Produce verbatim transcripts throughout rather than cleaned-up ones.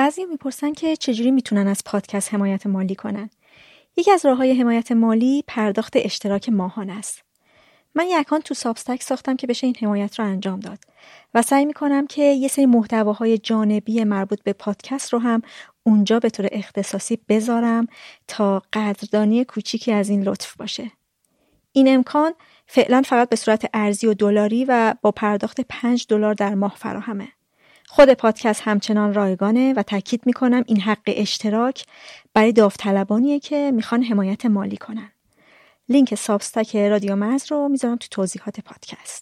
بعضی میپرسن که چجوری میتونن از پادکست حمایت مالی کنن. یکی از راه‌های حمایت مالی پرداخت اشتراک ماهانه است. من یک اکانت تو سابستک ساختم که بشه این حمایت رو انجام داد و سعی میکنم که یه سری محتواهای جانبی مربوط به پادکست رو هم اونجا به طور اختصاصی بذارم تا قدردانی کوچیکی از این لطف باشه. این امکان فعلا فقط به صورت ارزی و دلاری و با پرداخت پنج دلار در ماه فراهمه. خود پادکست همچنان رایگانه و تاکید میکنم این حق اشتراک برای داوطلبانیه که میخوان حمایت مالی کنن. لینک سابستک رادیو مرز رو میذارم تو توضیحات پادکست.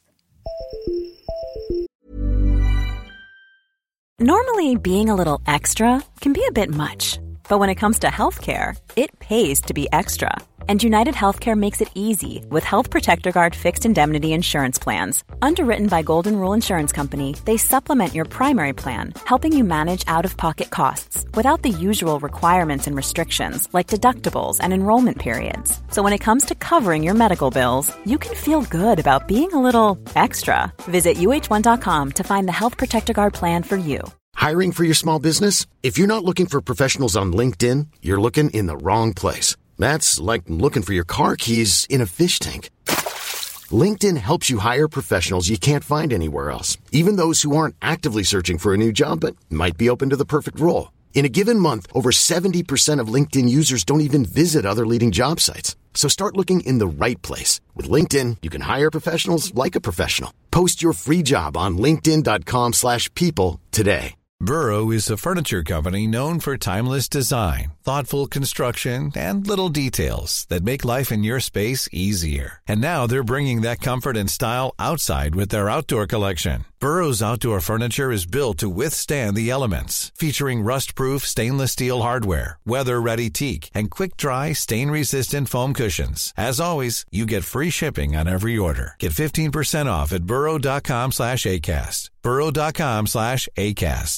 Normally, being a little extra can be a bit much, but when it comes to healthcare, it pays to be extra. And United Healthcare makes it easy with Health Protector Guard fixed indemnity insurance plans. Underwritten by Golden Rule Insurance Company, they supplement your primary plan, helping you manage out-of-pocket costs without the usual requirements and restrictions like deductibles and enrollment periods. So when it comes to covering your medical bills, you can feel good about being a little extra. Visit U H one dot com to find the Health Protector Guard plan for you. Hiring for your small business? If you're not looking for professionals on LinkedIn, you're looking in the wrong place. That's like looking for your car keys in a fish tank. LinkedIn helps you hire professionals you can't find anywhere else, even those who aren't actively searching for a new job but might be open to the perfect role. In a given month, over seventy percent of LinkedIn users don't even visit other leading job sites. So start looking in the right place. With LinkedIn, you can hire professionals like a professional. Post your free job on linkedin dot com slash people today. Burrow is a furniture company known for timeless design, thoughtful construction, and little details that make life in your space easier. And now they're bringing that comfort and style outside with their outdoor collection. Burrow's outdoor furniture is built to withstand the elements, featuring rust-proof stainless steel hardware, weather-ready teak, and quick-dry, stain-resistant foam cushions. As always, you get free shipping on every order. Get fifteen percent off at burrow dot com slash acast. burrow dot com slash acast.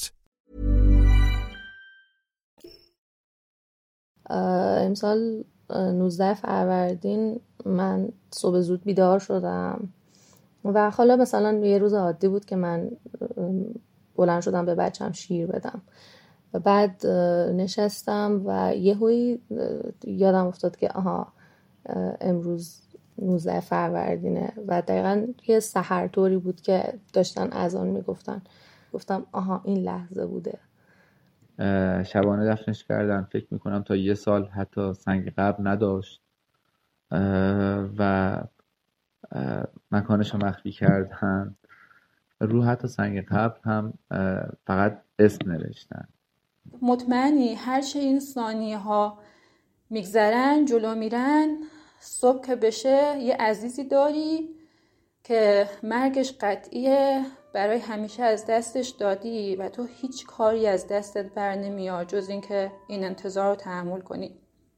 امسال نوزده فروردین من صبح زود بیدار شدم و حالا مثلا یه روز عادی بود که من بلند شدم به بچم شیر بدم و بعد نشستم و یهویی یادم افتاد که آها امروز نوزده فروردینه و دقیقا یه سحر طوری بود که داشتن اذان میگفتن. گفتم آها این لحظه بوده. شبانه دفنش کردن. فکر میکنم تا یه سال حتی سنگ قبر نداشت و مکانش رو مخفی کردن. رو حتی سنگ قبر هم فقط اسم نوشتن. مطمئنی هرچه این ثانیه ها میگذرن جلو میرن، صبح که بشه یه عزیزی داری که مرگش قطعیه، برای همیشه از دستش دادی و تو هیچ کاری از دستت بر نمیاد جز این که این انتظار رو تحمل کنی.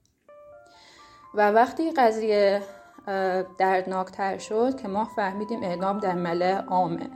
و وقتی قضیه دردناکتر شد که ما فهمیدیم اعدام در ملأ عامه.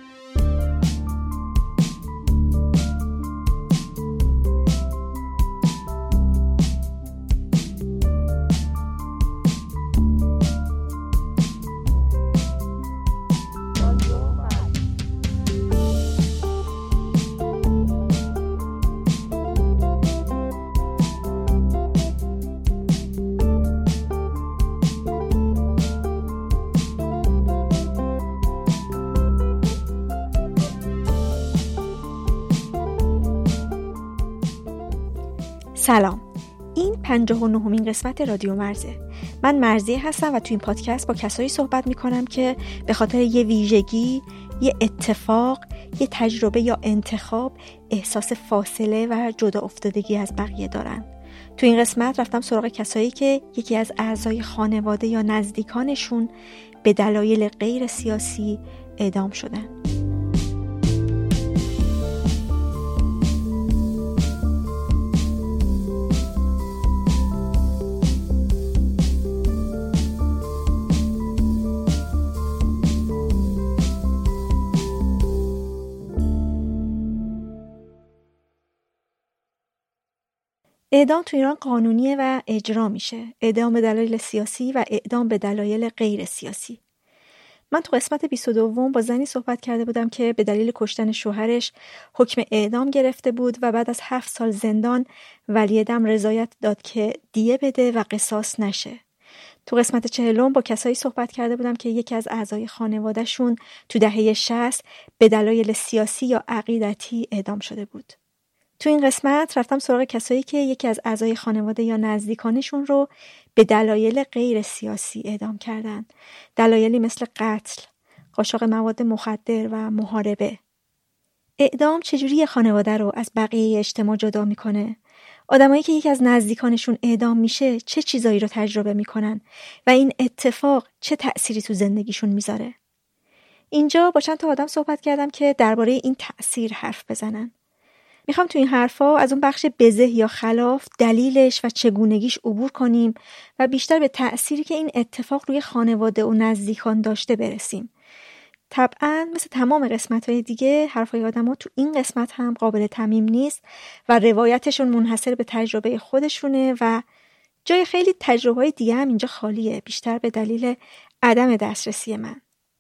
سلام، این پنجاه و نهمین قسمت رادیو مرزه. من مرزیه هستم و تو این پادکست با کسایی صحبت میکنم که به خاطر یه ویژگی، یه اتفاق، یه تجربه یا انتخاب احساس فاصله و جدا افتادگی از بقیه دارن. تو این قسمت رفتم سراغ کسایی که یکی از اعضای خانواده یا نزدیکانشون به دلایل غیر سیاسی اعدام شدن. اعدام تو ایران قانونیه و اجرا میشه. اعدام به دلایل سیاسی و اعدام به دلایل غیر سیاسی. من تو قسمت بیست و دو با زنی صحبت کرده بودم که به دلیل کشتن شوهرش حکم اعدام گرفته بود و بعد از هفت سال زندان ولی دم رضایت داد که دیه بده و قصاص نشه. تو قسمت چهلم با کسایی صحبت کرده بودم که یکی از اعضای خانوادهشون تو دهه شصت به دلایل سیاسی یا عقیدتی اعدام شده بود. تو این قسمت رفتم سراغ کسایی که یکی از اعضای خانواده یا نزدیکانشون رو به دلایل غیر سیاسی اعدام کردن. دلایلی مثل قتل، قاچاق مواد مخدر و محاربه. اعدام چجوری خانواده رو از بقیه اجتماع جدا میکنه؟ آدمایی که یکی از نزدیکانشون اعدام میشه چه چیزایی رو تجربه میکنن و این اتفاق چه تأثیری تو زندگیشون میذاره؟ اینجا با چند تا آدم صحبت کردم که درباره این تأثیر حرف بزنن. میخوام تو این حرفا از اون بخش بزه یا خلاف، دلیلش و چگونگیش عبور کنیم و بیشتر به تأثیری که این اتفاق روی خانواده و نزدیکان داشته برسیم. طبعا مثل تمام قسمت‌های دیگه حرفای آدم‌ها تو این قسمت هم قابل تمیم نیست و روایتشون منحصر به تجربه خودشونه و جای خیلی تجربه‌های دیگه هم اینجا خالیه، بیشتر به دلیل عدم دسترسی من.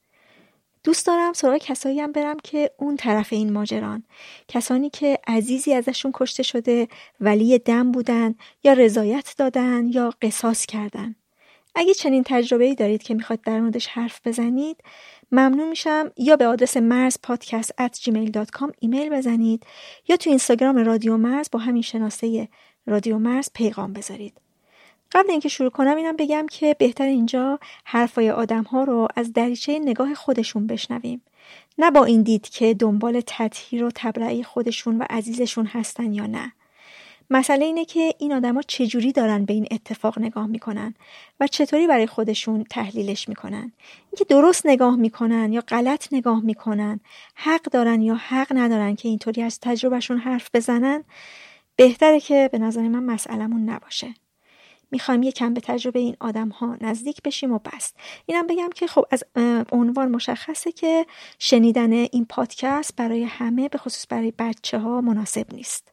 دوست دارم سراغ کسایی هم برم که اون طرف این ماجران، کسانی که عزیزی ازشون کشته شده ولی دم بودن یا رضایت دادن یا قصاص کردن. اگه چنین تجربه‌ای دارید که میخواد در موردش حرف بزنید، ممنون میشم یا به آدرس مرز پادکست ات جیمیل دات کام ایمیل بزنید یا تو اینستاگرام رادیو مرز با همین شناسه رادیو مرز پیغام بذارید. قبل اینکه شروع کنم اینم بگم که بهتر اینجا حرفای آدم‌ها رو از دریچه نگاه خودشون بشنویم، نه با این دید که دنبال تطهیر و تبرئه خودشون و عزیزشون هستن یا نه. مسئله اینه که این آدما چجوری دارن به این اتفاق نگاه میکنن و چطوری برای خودشون تحلیلش میکنن. اینکه درست نگاه میکنن یا غلط نگاه میکنن، حق دارن یا حق ندارن که اینطوری از تجربهشون حرف بزنن، بهتره که به نظر من مسئلمون نباشه. میخوایم یکم به تجربه این آدم‌ها نزدیک بشیم و بس. اینم بگم که خب از عنوان مشخصه که شنیدن این پادکست برای همه، به خصوص برای بچه‌ها، مناسب نیست.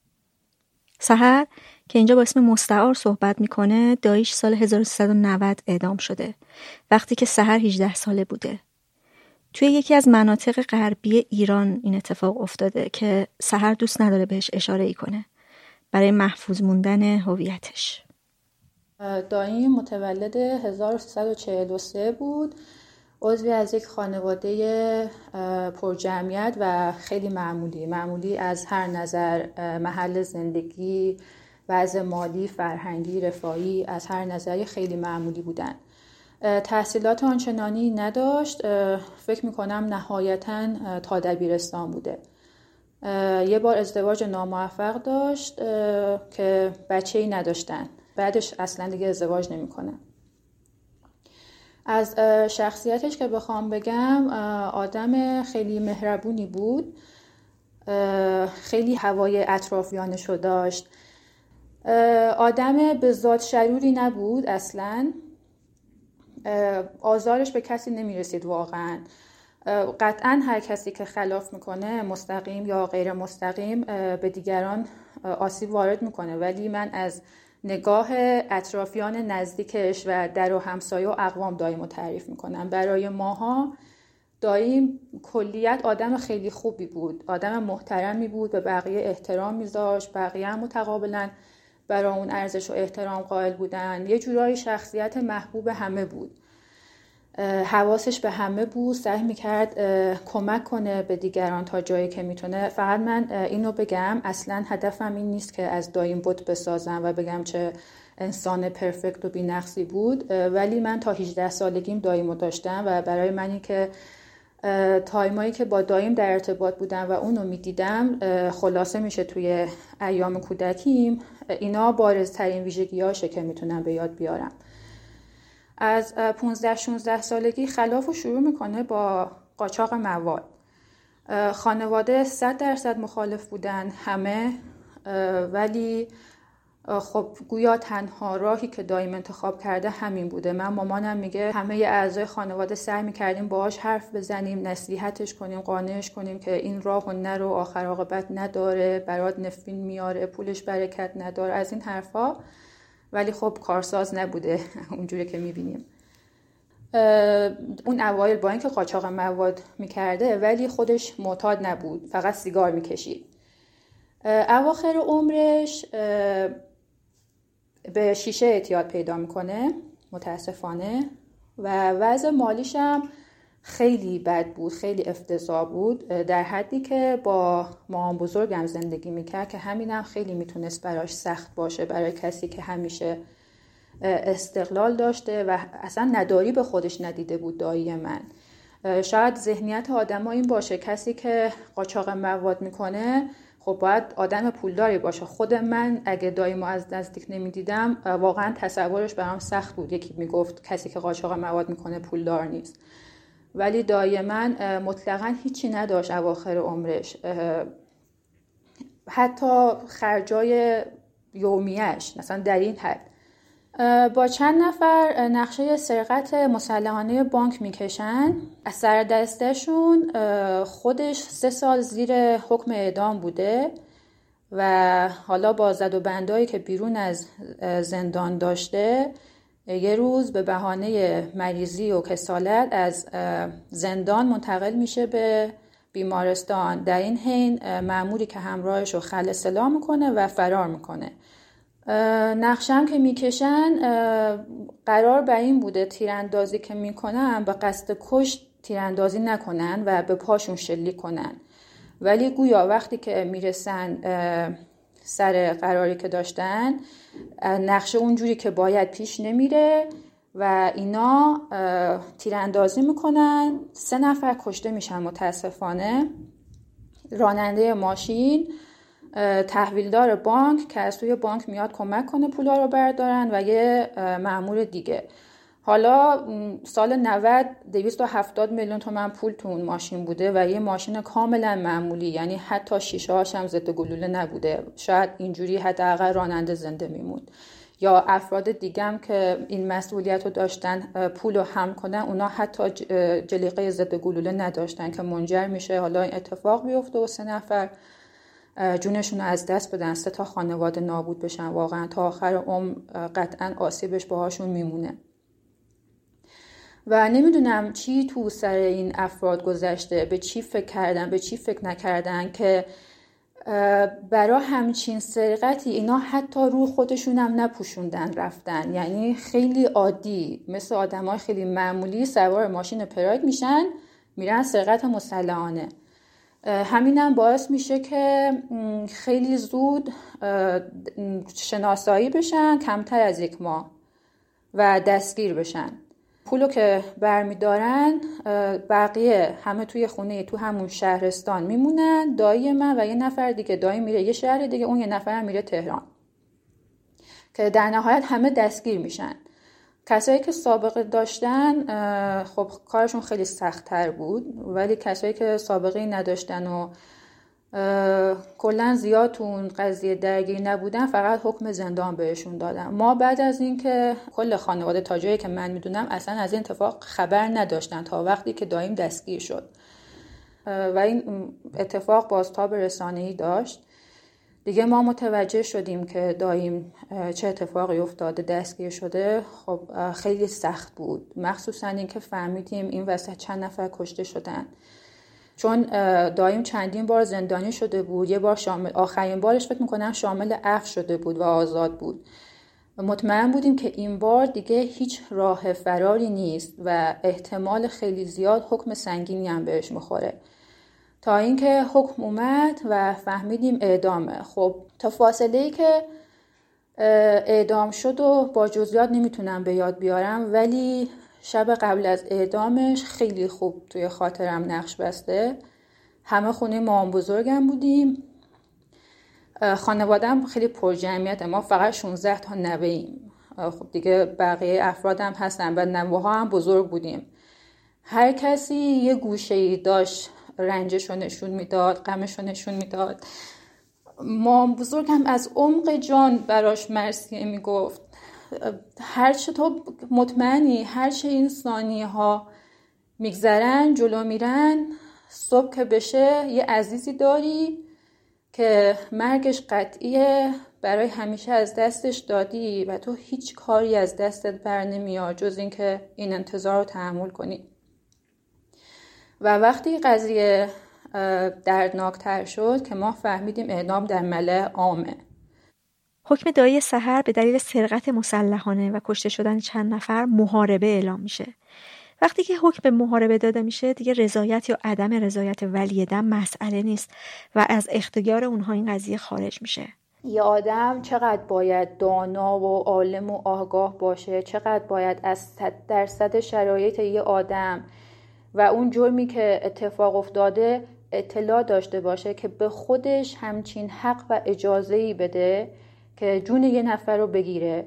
سحر که اینجا با اسم مستعار صحبت میکنه، داییش سال هزار و سیصد و نود اعدام شده وقتی که سحر هجده ساله بوده. توی یکی از مناطق غربی ایران این اتفاق افتاده که سحر دوست نداره بهش اشاره ای کنه برای محفوظ موندن هویتش. داییم متولد هزار و سیصد و چهل و سه بود، عضوی از یک خانواده پرجمعیت و خیلی معمولی معمولی از هر نظر، محل زندگی، وضع مالی، فرهنگی، رفاهی، از هر نظری خیلی معمولی بودن. تحصیلات آنچنانی نداشت، فکر میکنم نهایتاً تا دبیرستان بوده. یه بار ازدواج ناموفق داشت که بچه‌ای نداشتن، بعدش اصلا دیگه ازدواج نمیکنه. از شخصیتش که بخوام بگم، آدم خیلی مهربونی بود، خیلی هوای اطرافیانشو داشت، آدم به ذات شروری نبود اصلا، آزارش به کسی نمیرسید واقعا. قطعا هر کسی که خلاف میکنه، مستقیم یا غیر مستقیم، به دیگران آسیب وارد میکنه، ولی من از نگاه اطرافیان نزدیکش و در و همسایه و اقوام داییم رو تعریف میکنم. برای ماها داییم کلیت آدم خیلی خوبی بود، آدم محترمی بود، به بقیه احترام میذاشت، بقیه هم متقابلا برای اون ارزش و احترام قائل بودن. یه جورایی شخصیت محبوب همه بود، حواسش به همه بود، سعی میکرد کمک کنه به دیگران تا جایی که میتونه. فقط من اینو بگم، اصلا هدفم این نیست که از داییم بت بسازم و بگم چه انسان پرفکت و بی‌نقصی بود، ولی من تا هجده سالگیم داییمو داشتم و برای منی که تایمایی که با دایم در ارتباط بودم و اونو میدیدم، خلاصه میشه توی ایام کودکیم، اینا بارزترین ویژگیاشه که میتونم به یاد بیارم. از پانزده شانزده سالگی خلافو شروع میکنه با قاچاق مواد. خانواده صد درصد مخالف بودن همه، ولی خب گویا تنها راهی که دایم انتخاب کرده همین بوده. من مامانم میگه همه اعضای خانواده سعی میکردیم باهاش حرف بزنیم، نصیحتش کنیم، قانعش کنیم که این راهو نرو، آخر عاقبت نداره، برات نفرین میاره، پولش برکت نداره، از این حرفا، ولی خب کارساز نبوده اونجوری که میبینیم. اون اوایل با اینکه قاچاق مواد میکرده ولی خودش معتاد نبود، فقط سیگار میکشید. اواخر عمرش به شیشه اعتیاد پیدا میکنه متاسفانه و وضع مالیش هم خیلی بد بود، خیلی افتضاح بود، در حدی که با مامان بزرگم زندگی میکرد که همینم خیلی میتونست براش سخت باشه، برای کسی که همیشه استقلال داشته و اصلا نداری به خودش ندیده بود. دایی من شاید ذهنیت آدم ها این باشه کسی که قاچاق مواد میکنه خب باید آدم پولداری باشه. خود من اگه داییمو از نزدیک نمیدیدم واقعا تصورش برام سخت بود. یکی میگفت کسی که قاچاق مواد میکنه پولدار نیست، ولی دایی من مطلقاً هیچی نداشت اواخر عمرش، حتی خرجای یومیش مثلا در این حد. با چند نفر نقشه سرقت مسلحانه بانک میکشن. از سر دستشون خودش سه سال زیر حکم اعدام بوده و حالا با زد و بندایی که بیرون از زندان داشته یه روز به بهانه مریضی و کسالت از زندان منتقل میشه به بیمارستان. در این حین مأموری که همراهش رو خلع سلاح میکنه و فرار میکنه. نقشم که میکشن قرار بر این بوده تیراندازی که میکنن به قصد کشت تیراندازی نکنن و به پاشون شلیک کنن، ولی گویا وقتی که میرسن سر قراری که داشتن نقشه اونجوری که باید پیش نمیره و اینا تیراندازی میکنن. سه نفر کشته میشن متاسفانه. راننده ماشین، تحویلدار بانک که از توی بانک میاد کمک کنه پولا رو بردارن و یه مأمور دیگه. حالا سال نود دویست و هفتاد میلیون تومان پول تو اون ماشین بوده و یه ماشین کاملا معمولی، یعنی حتی شیشه هاش هم ضد گلوله نبوده. شاید اینجوری حداقل راننده زنده میموند. یا افراد دیگه هم که این مسئولیت رو داشتن پول رو حمل کنن، اونا حتی جلیقه ضد گلوله نداشتن که منجر میشه حالا این اتفاق بیفته و سه نفر جونشون رو از دست بدن، سه تا خانواده نابود بشن. واقعا تا آخر عمر قطعا آسیبش باهاشون میمونه. و نمیدونم چی تو سر این افراد گذشته، به چی فکر کردن، به چی فکر نکردن که برای همچین سرقتی اینا حتی رو خودشون هم نپوشوندن رفتن. یعنی خیلی عادی مثل آدمای خیلی معمولی سوار ماشین پراید میشن میرن سرقت مسلحانه. همینم باعث میشه که خیلی زود شناسایی بشن، کمتر از یک ماه، و دستگیر بشن. پولو که برمیدارن بقیه همه توی خونه تو همون شهرستان میمونن. دایی من و یه نفر دیگه، دایی میره یه شهر دیگه، اون یه نفر میره تهران، که در نهایت همه دستگیر میشن. کسایی که سابقه داشتن خب کارشون خیلی سخت‌تر بود، ولی کسایی که سابقه نداشتن و کلا زیاد تو اون قضیه درگیر نبودن فقط حکم زندان بهشون دادن. ما بعد از این که کل خانواده تا جایی که من میدونم اصلا از این اتفاق خبر نداشتن تا وقتی که داییم دستگیر شد و این اتفاق بازتاب رسانه‌ای داشت. دیگه ما متوجه شدیم که داییم چه اتفاقی افتاده، دستگیر شده. خب خیلی سخت بود، مخصوصا این که فهمیدیم این وسط چند نفر کشته شدن. چون داییم چندین بار زندانی شده بود، یه بار شامل آخرین بارش فکر میکنم شامل عفو شده بود و آزاد بود. مطمئن بودیم که این بار دیگه هیچ راه فراری نیست و احتمال خیلی زیاد حکم سنگینی هم بهش میخوره، تا اینکه حکم اومد و فهمیدیم اعدامه. خب تا فاصله‌ای که اعدام شد و با جزئیات نمیتونم به یاد بیارم، ولی شب قبل از اعدامش خیلی خوب توی خاطرم نقش بسته. همه خونه مامان بزرگم بودیم، خانواده‌ام خیلی پر جمعیت، ما فقط شانزده تا نوه‌ایم. خب دیگه بقیه افرادم هستن و نوه‌ها هم بزرگ بودیم. هر کسی یه گوشه‌ای داشت رنجش رو نشون میداد، غمش رو نشون میداد. مامان بزرگم از عمق جان براش مرثیه میگفت. هرچه تو مطمئنی هرچه این ثانیه ها میگذرن جلو میرن، صبح که بشه یه عزیزی داری که مرگش قطعیه، برای همیشه از دستش دادی و تو هیچ کاری از دستت بر نمیاد جز اینکه این انتظار رو تحمل کنی. و وقتی قضیه دردناکتر شد که ما فهمیدیم اعدام در ملأ عامه. حکم دایی سحر به دلیل سرقت مسلحانه و کشته شدن چند نفر محاربه اعلام میشه. وقتی که حکم به محاربه داده میشه دیگه رضایت یا عدم رضایت ولی دم مسئله نیست و از اختیار اونها این قضیه خارج میشه. یه آدم چقدر باید دانا و عالم و آگاه باشه، چقدر باید از صد درصد شرایط یه آدم و اون جرمی که اتفاق افتاده اطلاع داشته باشه که به خودش همچین حق و اجازه‌ای بده که جون یه نفر رو بگیره.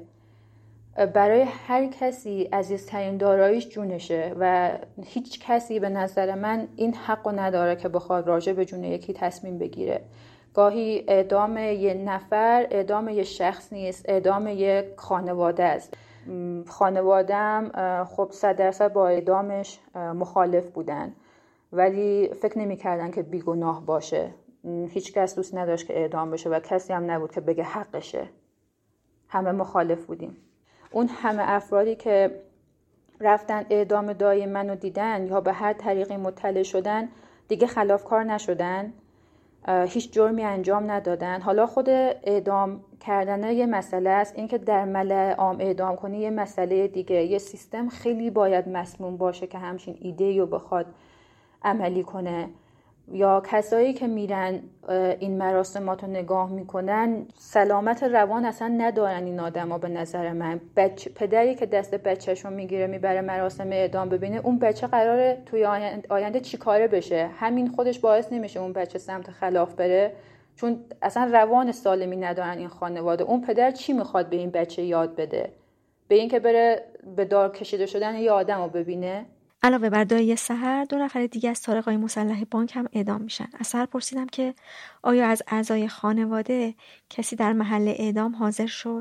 برای هر کسی عزیزترین داراییش جونشه و هیچ کسی به نظر من این حق رو نداره که بخواد راجع به جون یکی تصمیم بگیره. گاهی اعدام یه نفر اعدام یه شخص نیست، اعدام یه خانواده است. خانواده‌ام خب صد درصد با اعدامش مخالف بودن ولی فکر نمی‌کردن که بیگناه باشه. هیچ کس دوست نداشت که اعدام بشه و کسی هم نبود که بگه حقشه. همه مخالف بودیم. اون همه افرادی که رفتن اعدام دایی منو دیدن یا به هر طریقی مطلع شدن دیگه خلافکار نشدن، هیچ جرمی انجام ندادن. حالا خود اعدام کردن یه مسئله است، این که در ملأ عام اعدام کنی یه مسئله دیگه. یه سیستم خیلی باید مسموم باشه که همچین ایده‌ای رو بخواد عملی کنه. یا کسایی که میرن این مراسمات رو نگاه میکنن سلامت روان اصلا ندارن این آدما. به نظر من بچه، پدری که دست بچه‌ش رو میگیره میبره مراسم اعدام ببینه اون بچه قراره توی آینده, آینده چی کاره بشه. همین خودش باعث نمیشه اون بچه سمت خلاف بره چون اصلا روان سالمی ندارن این خانواده. اون پدر چی میخواد به این بچه یاد بده؟ به این که بره به دار کشیده شدن یه آدم رو ببینه؟ علاوه بر دایی سحر دو نفر دیگه از سارقای مسلح بانک هم اعدام میشن. از سحر پرسیدم که آیا از اعضای خانواده کسی در محل اعدام حاضر شد؟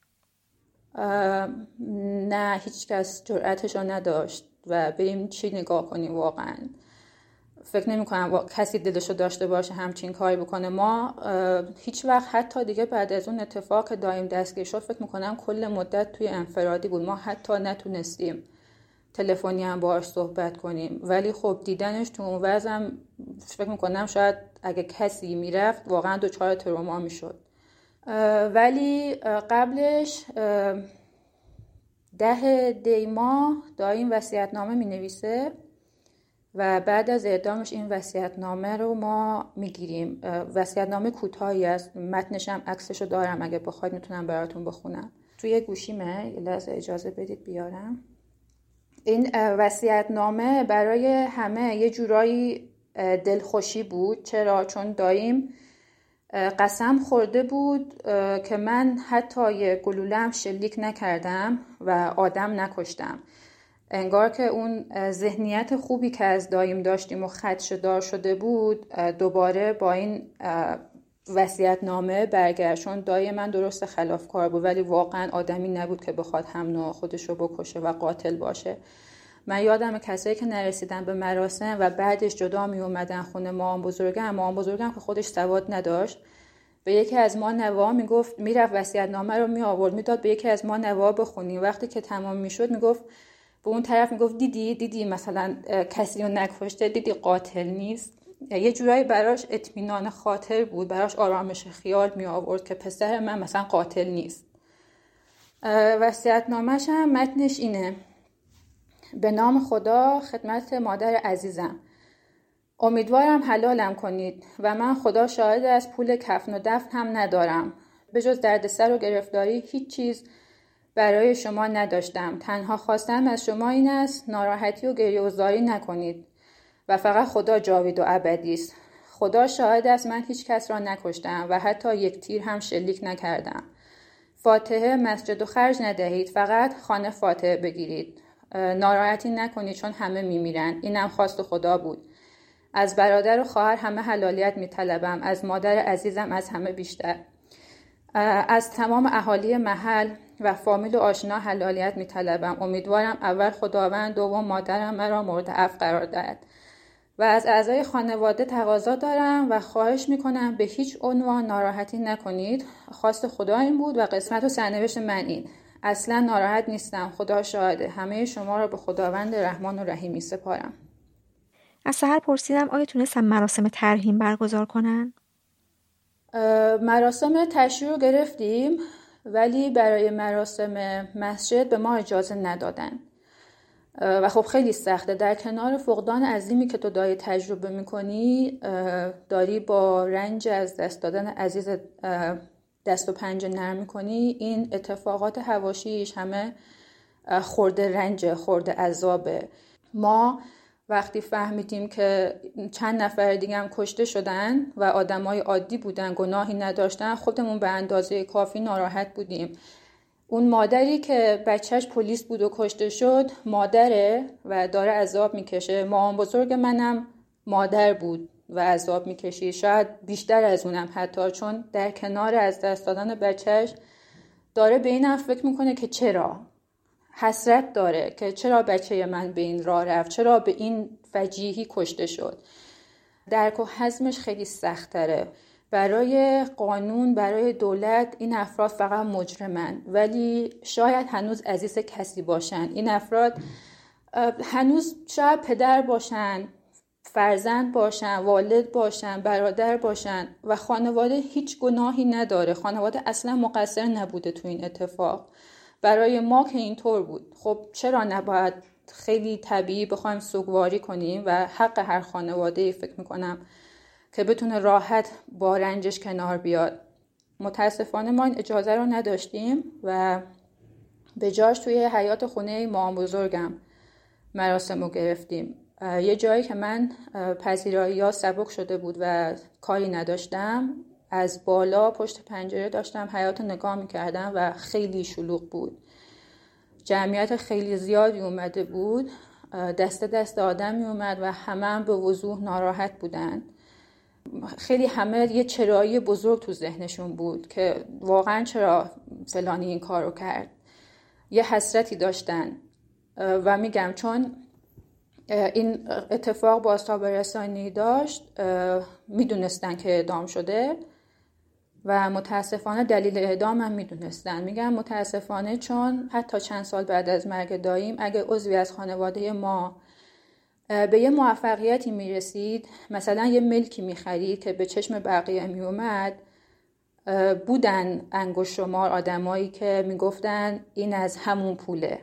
نه، هیچ کس جرأتش رو نداشت و بریم چی نگاه کنیم. واقعا فکر نمی کنم کسی دلشو داشته باشه همچین کاری بکنه. ما هیچ وقت حتی دیگه بعد از اون اتفاق که دایم دستگیر شد فکر میکنم کل مدت توی انفرادی بود. ما حتی نتونستیم تلفنی هم باهاش صحبت کنیم ولی خب دیدنش تو اون وضعم فکر میکنم شاید اگه کسی میرفت واقعا دچار تروما میشد. ولی قبلش ده دی ماه دایم وصیت‌نامه مینویسه و بعد از اعدامش این وصیت‌نامه رو ما میگیریم. وصیت‌نامه کوتاهی است، متنش هم عکسشو دارم، اگه بخواید میتونم براتون بخونم. توی گوشیمه، یه لحظه اجازه بدید بیارم. این وصیت‌نامه برای همه یه جورایی دلخوشی بود. چرا؟ چون داییم قسم خورده بود که من حتی یه گلوله هم شلیک نکردم و آدم نکشتم. انگار که اون ذهنیت خوبی که از داییم داشتیم و خدشه‌دار شده بود دوباره با این وصیت‌نامه برگشت. چون دایی من درست خلافکار بود ولی واقعا آدمی نبود که بخواد هم نوع خودش رو بکشه و قاتل باشه. من یادم کسایی که نرسیدن به مراسم و بعدش جدا می اومدن خونه مام بزرگم، مام بزرگم که خودش سواد نداشت به یکی از ما نوا میگفت، میرفت وصیت‌نامه رو می آورد میداد به یکی از ما نوا بخونیم. وقتی که تمام میشد میگفت به اون طرف میگفت دیدی دیدی مثلا کسی رو نکشته، دیدی قاتل نیست. یه جورایی براش اطمینان خاطر بود، براش آرامش خیال می آورد که پسر من مثلا قاتل نیست. وصیت‌نامه‌ش هم متنش اینه: به نام خدا خدمت مادر عزیزم، امیدوارم حلالم کنید و من خدا شاهد از پول کفن و دفن هم ندارم. به جز دردسر و گرفتاری هیچ چیز برای شما نداشتم. تنها خواستم از شما این است ناراحتی و گریه و زاری نکنید و فقط خدا جاوید و ابدی است. خدا شاهد است من هیچ کس را نکشتم و حتی یک تیر هم شلیک نکردم. فاتحه مسجد و خرج ندهید، فقط خانه فاتحه بگیرید. ناراحتی نکنید چون همه میمیرن، اینم خواست خدا بود. از برادر و خواهر همه حلالیت میطلبم، از مادر عزیزم از همه بیشتر. از تمام اهالی محل و فامیل و آشنا حلالیت میطلبم. امیدوارم اول خداوند دوم مادرم مرا مورد عفو قرار دهد و از اعضای خانواده تقاضا دارم و خواهش میکنم به هیچ عنوان ناراحتی نکنید. خواست خدا این بود و قسمت و سرنوشت من این. اصلا ناراحت نیستم، خدا شاهده. همه شما را به خداوند رحمان و رحیم سپارم. از سحر پرسیدم آیا تونستم مراسم ترحیم برگزار کنن؟ مراسم تشییع رو گرفتیم ولی برای مراسم مسجد به ما اجازه ندادن و خب خیلی سخته. در کنار فقدان عظیمی که تو داری تجربه میکنی، داری با رنج از دست دادن عزیز دست و پنجه نرم میکنی، این اتفاقات حواشیش همه خورده رنج، خورده عذابه. ما وقتی فهمیدیم که چند نفر دیگه هم کشته شدن و آدمای عادی بودن، گناهی نداشتن، خودمون به اندازه کافی ناراحت بودیم. اون مادری که بچهش پلیس بود و کشته شد مادره و داره عذاب میکشه. مامان بزرگ منم مادر بود و عذاب میکشی، شاید بیشتر از اونم حتی، چون در کنار از دست دادن بچهش داره به اینم فکر میکنه که چرا، حسرت داره که چرا بچه من به این راه رفت، چرا به این فجیحی کشته شد. درک و هضمش خیلی سخت تره. برای قانون، برای دولت این افراد فقط مجرمن، ولی شاید هنوز عزیز کسی باشن. این افراد هنوز شاید پدر باشن، فرزند باشن، والد باشن، برادر باشن و خانواده هیچ گناهی نداره. خانواده اصلا مقصر نبوده تو این اتفاق. برای ما که اینطور بود، خب چرا نباید خیلی طبیعی بخوایم سوگواری کنیم و حق هر خانواده فکر میکنم که بتونه راحت با رنجش کنار بیاد. متاسفانه ما این اجازه رو نداشتیم و به جاش توی حیاط خونه مامان بزرگم مراسم رو گرفتیم. یه جایی که من پذیرایی ها سبک شده بود و کاری نداشتم، از بالا پشت پنجره داشتم حیاط نگاه میکردم و خیلی شلوغ بود. جمعیت خیلی زیادی اومده بود، دست دست آدمی اومد و همه هم به وضوح ناراحت بودن. خیلی همه یه چرایی بزرگ تو ذهنشون بود که واقعا چرا فلانی این کار رو کرد. یه حسرتی داشتن و میگم چون این اتفاق بازتاب رسانی داشت، میدونستن که اعدام شده و متاسفانه دلیل اعدام هم میدونستن. میگم متاسفانه چون حتی چند سال بعد از مرگ داییم اگه عضوی از خانواده ما به یه موفقیتی میرسید، مثلا یه ملکی میخرید که به چشم بقیه میومد، بودن انگشت شمار آدمایی که میگفتن این از همون پوله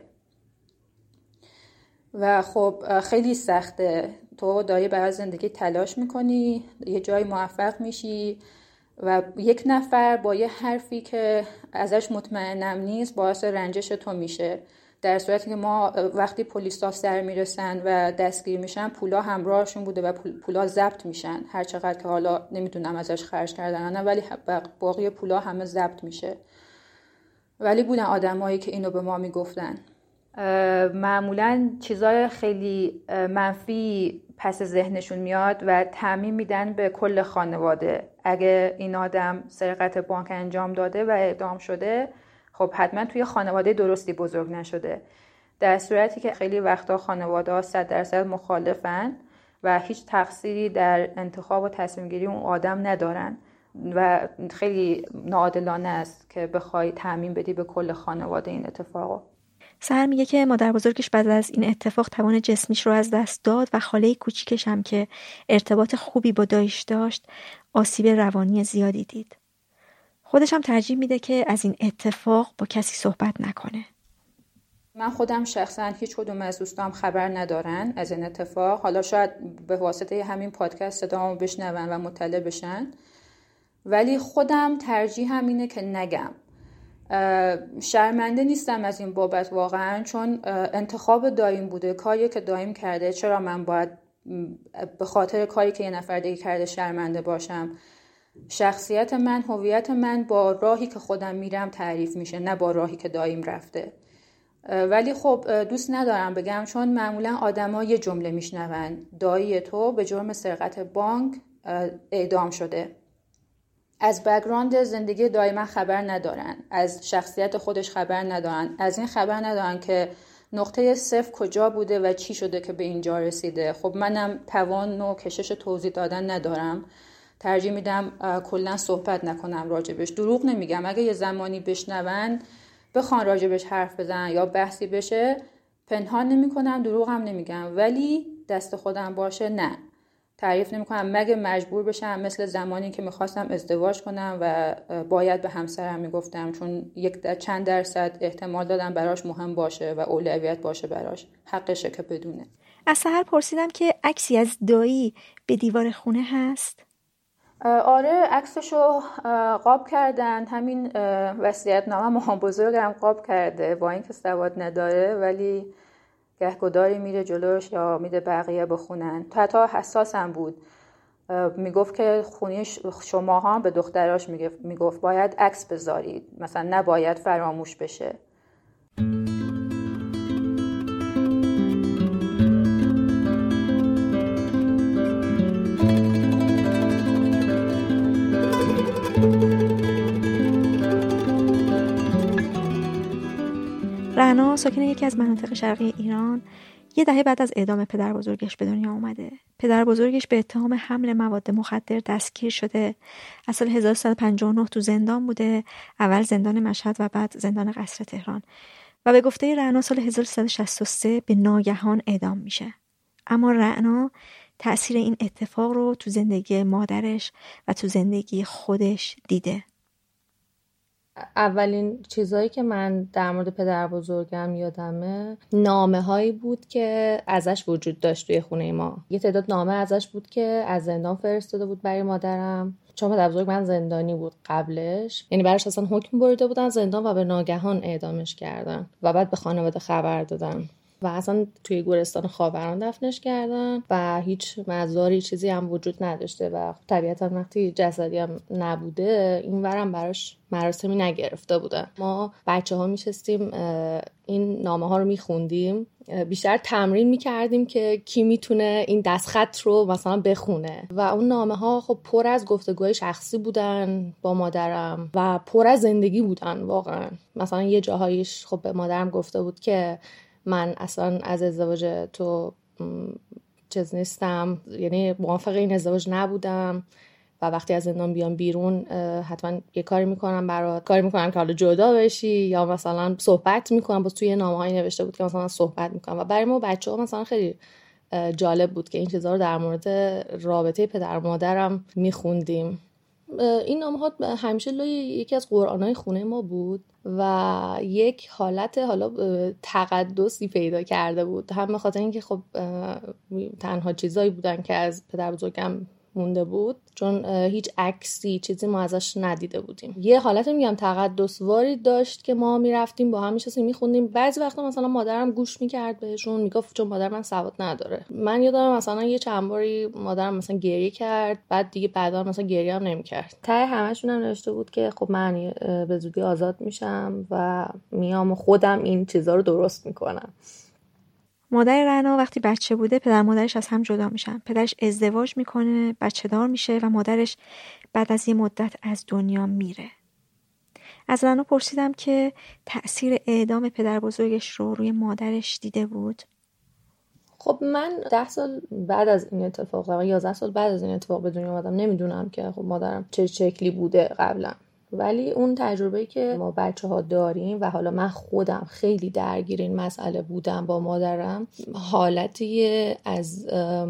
و خب خیلی سخته. تو داری برای زندگی تلاش میکنی، یه جای موفق میشی و یک نفر با یه حرفی که ازش مطمئنم نیست باعث رنجش تو میشه. در صورتی که ما وقتی پلیسا سر میرسن و دستگیر میشن، پولا همراهشون بوده و پولا ضبط میشن، هر چقدر که حالا نمیدونم ازش خرج کردن نه، ولی باقی پولا همه ضبط میشه. ولی بودن آدمایی که اینو به ما میگفتن. معمولا چیزای خیلی منفی پس ذهنشون میاد و تعمیم میدن به کل خانواده. اگه این آدم سرقت بانک انجام داده و اعدام شده، خب حتما توی خانواده درستی بزرگ نشده. در صورتی که خیلی وقتا خانواده ها صد درصد مخالفن و هیچ تقصیری در انتخاب و تصمیم گیری اون آدم ندارن و خیلی ناعادلانه است که بخوای تعمیم بدی به کل خانواده این اتفاقو. سحر میگه که مادر بزرگش بعد از این اتفاق توان جسمیش رو از دست داد و خاله کوچیکش هم که ارتباط خوبی با دایش داشت آسیب روانی زیادی دید. خودش هم ترجیح میده که از این اتفاق با کسی صحبت نکنه. من خودم شخصا هیچ کدوم از دوستام خبر ندارن از این اتفاق. حالا شاید به واسطه همین پادکست صدامو بشنون و مطلع بشن، ولی خودم ترجیحم اینه که نگم. شرمنده نیستم از این بابت واقعا، چون انتخاب دایم بوده، کاری که دایم کرده. چرا من باید به خاطر کاری که یه نفر دیگه کرده شرمنده باشم؟ شخصیت من، هویت من با راهی که خودم میرم تعریف میشه، نه با راهی که دایم رفته. ولی خب دوست ندارم بگم، چون معمولا آدما یه جمله میشنون: دایی تو به جرم سرقت بانک اعدام شده. از بک‌گراند زندگی دایی من خبر ندارن، از شخصیت خودش خبر ندارن، از این خبر ندارن که نقطه صفر کجا بوده و چی شده که به اینجا رسیده. خب منم توان و کشش توضیح دادن ندارم، ترجیح میدم کلا صحبت نکنم راجبش. دروغ نمیگم، اگه یه زمانی بشنون بخوان راجبش حرف بزنن یا بحثی بشه، پنهان نمیکنم، دروغ هم نمیگم، ولی دست خودم باشه نه، تعریف نمیکنم مگه مجبور بشم مثل زمانی که میخواستم ازدواج کنم و باید به همسرم میگفتم چون یک چند درصد احتمال دادم براش مهم باشه و اولویت باشه براش، حقشه که بدونه. از سحر پرسیدم که عکسی از دایی به دیوار خونه هست؟ آره، عکسشو قاب کردن، همین وصیت‌نامه مامان بزرگم قاب کرده، با اینکه سواد نداره ولی گهگداری میره جلوش یا میده بقیه بخونن. حتی حساسم بود، میگفت که خونه شما هم به دختراش میگفت باید عکس بذارید، مثلا نباید فراموش بشه. رعنا ساکن یکی از مناطق شرقی ایران یه دهه بعد از اعدام پدر بزرگش به دنیا اومده. پدر بزرگش به اتهام حمل مواد مخدر دستگیر شده. از سال هزار و سیصد و پنجاه و نه تو زندان بوده، اول زندان مشهد و بعد زندان قصر تهران، و به گفته رعنا سال هزار و سیصد و شصت و سه به ناگهان اعدام میشه. اما رعنا تأثیر این اتفاق رو تو زندگی مادرش و تو زندگی خودش دیده. اولین چیزایی که من در مورد پدر بزرگم یادمه نامه هایی بود که ازش وجود داشت توی خونه ما. یه تعداد نامه ازش بود که از زندان فرستاده بود برای مادرم، چون پدر بزرگ من زندانی بود قبلش، یعنی براش اصلا حکم بریده بودن زندان و به ناگهان اعدامش کردن و بعد به خانواده خبر دادن و اصلا توی گورستان خاوران دفنش کردن و هیچ مزاری چیزی هم وجود نداشته و طبیعتا وقتی جسدی هم نبوده این ورم براش مراسمی نگرفته بودن. ما بچه ها میشستیم این نامه ها رو میخوندیم، بیشتر تمرین میکردیم که کی میتونه این دستخط رو مثلا بخونه و اون نامه ها خب پر از گفتگوهای شخصی بودن با مادرم و پر از زندگی بودن واقعا. مثلا یه جاهایش خب به مادرم گفته بود که من اصلا از ازدواج تو چیز نیستم، یعنی موافق این ازدواج نبودم و وقتی از زندان بیام بیرون حتما یه کاری میکنم برات، کاری میکنم که حالا جدا بشی یا مثلا صحبت میکنم. باز توی نامه‌هایی نوشته بود که مثلا صحبت میکنم و برای ما بچه‌ها مثلا خیلی جالب بود که این چیزا رو در مورد رابطه پدر مادرم میخوندیم. این نامه‌ها همیشه لای یکی از قرآن‌های خونه ما بود و یک حالت حالا تقدسی پیدا کرده بود، هم به خاطر اینکه خب تنها چیزایی بودن که از پدر بزرگم مونده بود، چون هیچ عکسی چیزی ما ازش ندیده بودیم. یه حالت میگم تقدسواری داشت که ما میرفتیم با هم میشستیم میخوندیم. بعضی وقتا مثلا مادرم گوش میکرد بهشون، میگفت چون مادر من سواد نداره. من یادم مثلا یه چند باری مادرم مثلا گریه کرد، بعد دیگه بعدا مثلا گریه هم نمیکرد. ته همشون هم نوشته بود که خب من به زودی آزاد میشم و میام و خودم این چیزا رو درست میکنم. مادر رعنا وقتی بچه بوده پدر مادرش از هم جدا میشن. پدرش ازدواج میکنه، بچه دار میشه و مادرش بعد از یه مدت از دنیا میره. از رعنا پرسیدم که تأثیر اعدام پدر بزرگش رو روی مادرش دیده بود. خب من ده سال بعد از این اتفاق و یازده سال بعد از این اتفاق به دنیا اومدم. نمیدونم که خب مادرم چه شکلی بوده قبلا، ولی اون تجربه‌ای که ما بچه‌ها داریم و حالا من خودم خیلی درگیر این مسئله بودم با مادرم، حالتی از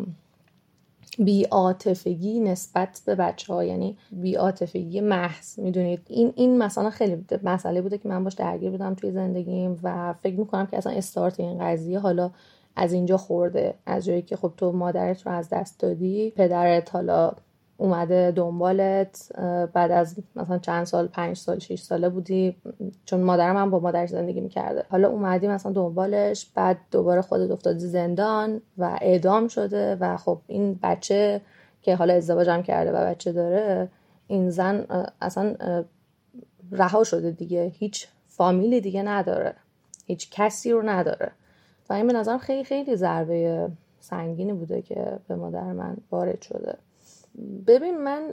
بی‌عاطفگی نسبت به بچه‌ها، یعنی بی‌عاطفگی محض. میدونید این این مثلا خیلی مسئله بوده که من باش درگیر بودم توی زندگیم و فکر می‌کنم که اصلا استارت این قضیه حالا از اینجا خورده، از جایی که خب تو مادرت رو از دست دادی، پدرت حالا اومده دنبالت بعد از مثلا چند سال، پنج سال، شش ساله بودی، چون مادرم هم با مادرش زندگی میکرده، حالا اومدی مثلا دنبالش، بعد دوباره خودت افتادی زندان و اعدام شده و خب این بچه که حالا ازدواجم کرده و بچه داره، این زن اصلا رها شده دیگه، هیچ فامیلی دیگه نداره، هیچ کسی رو نداره و این به نظرم خیلی خیلی ضربه سنگینی بوده که به مادر من وارد شده. ببین من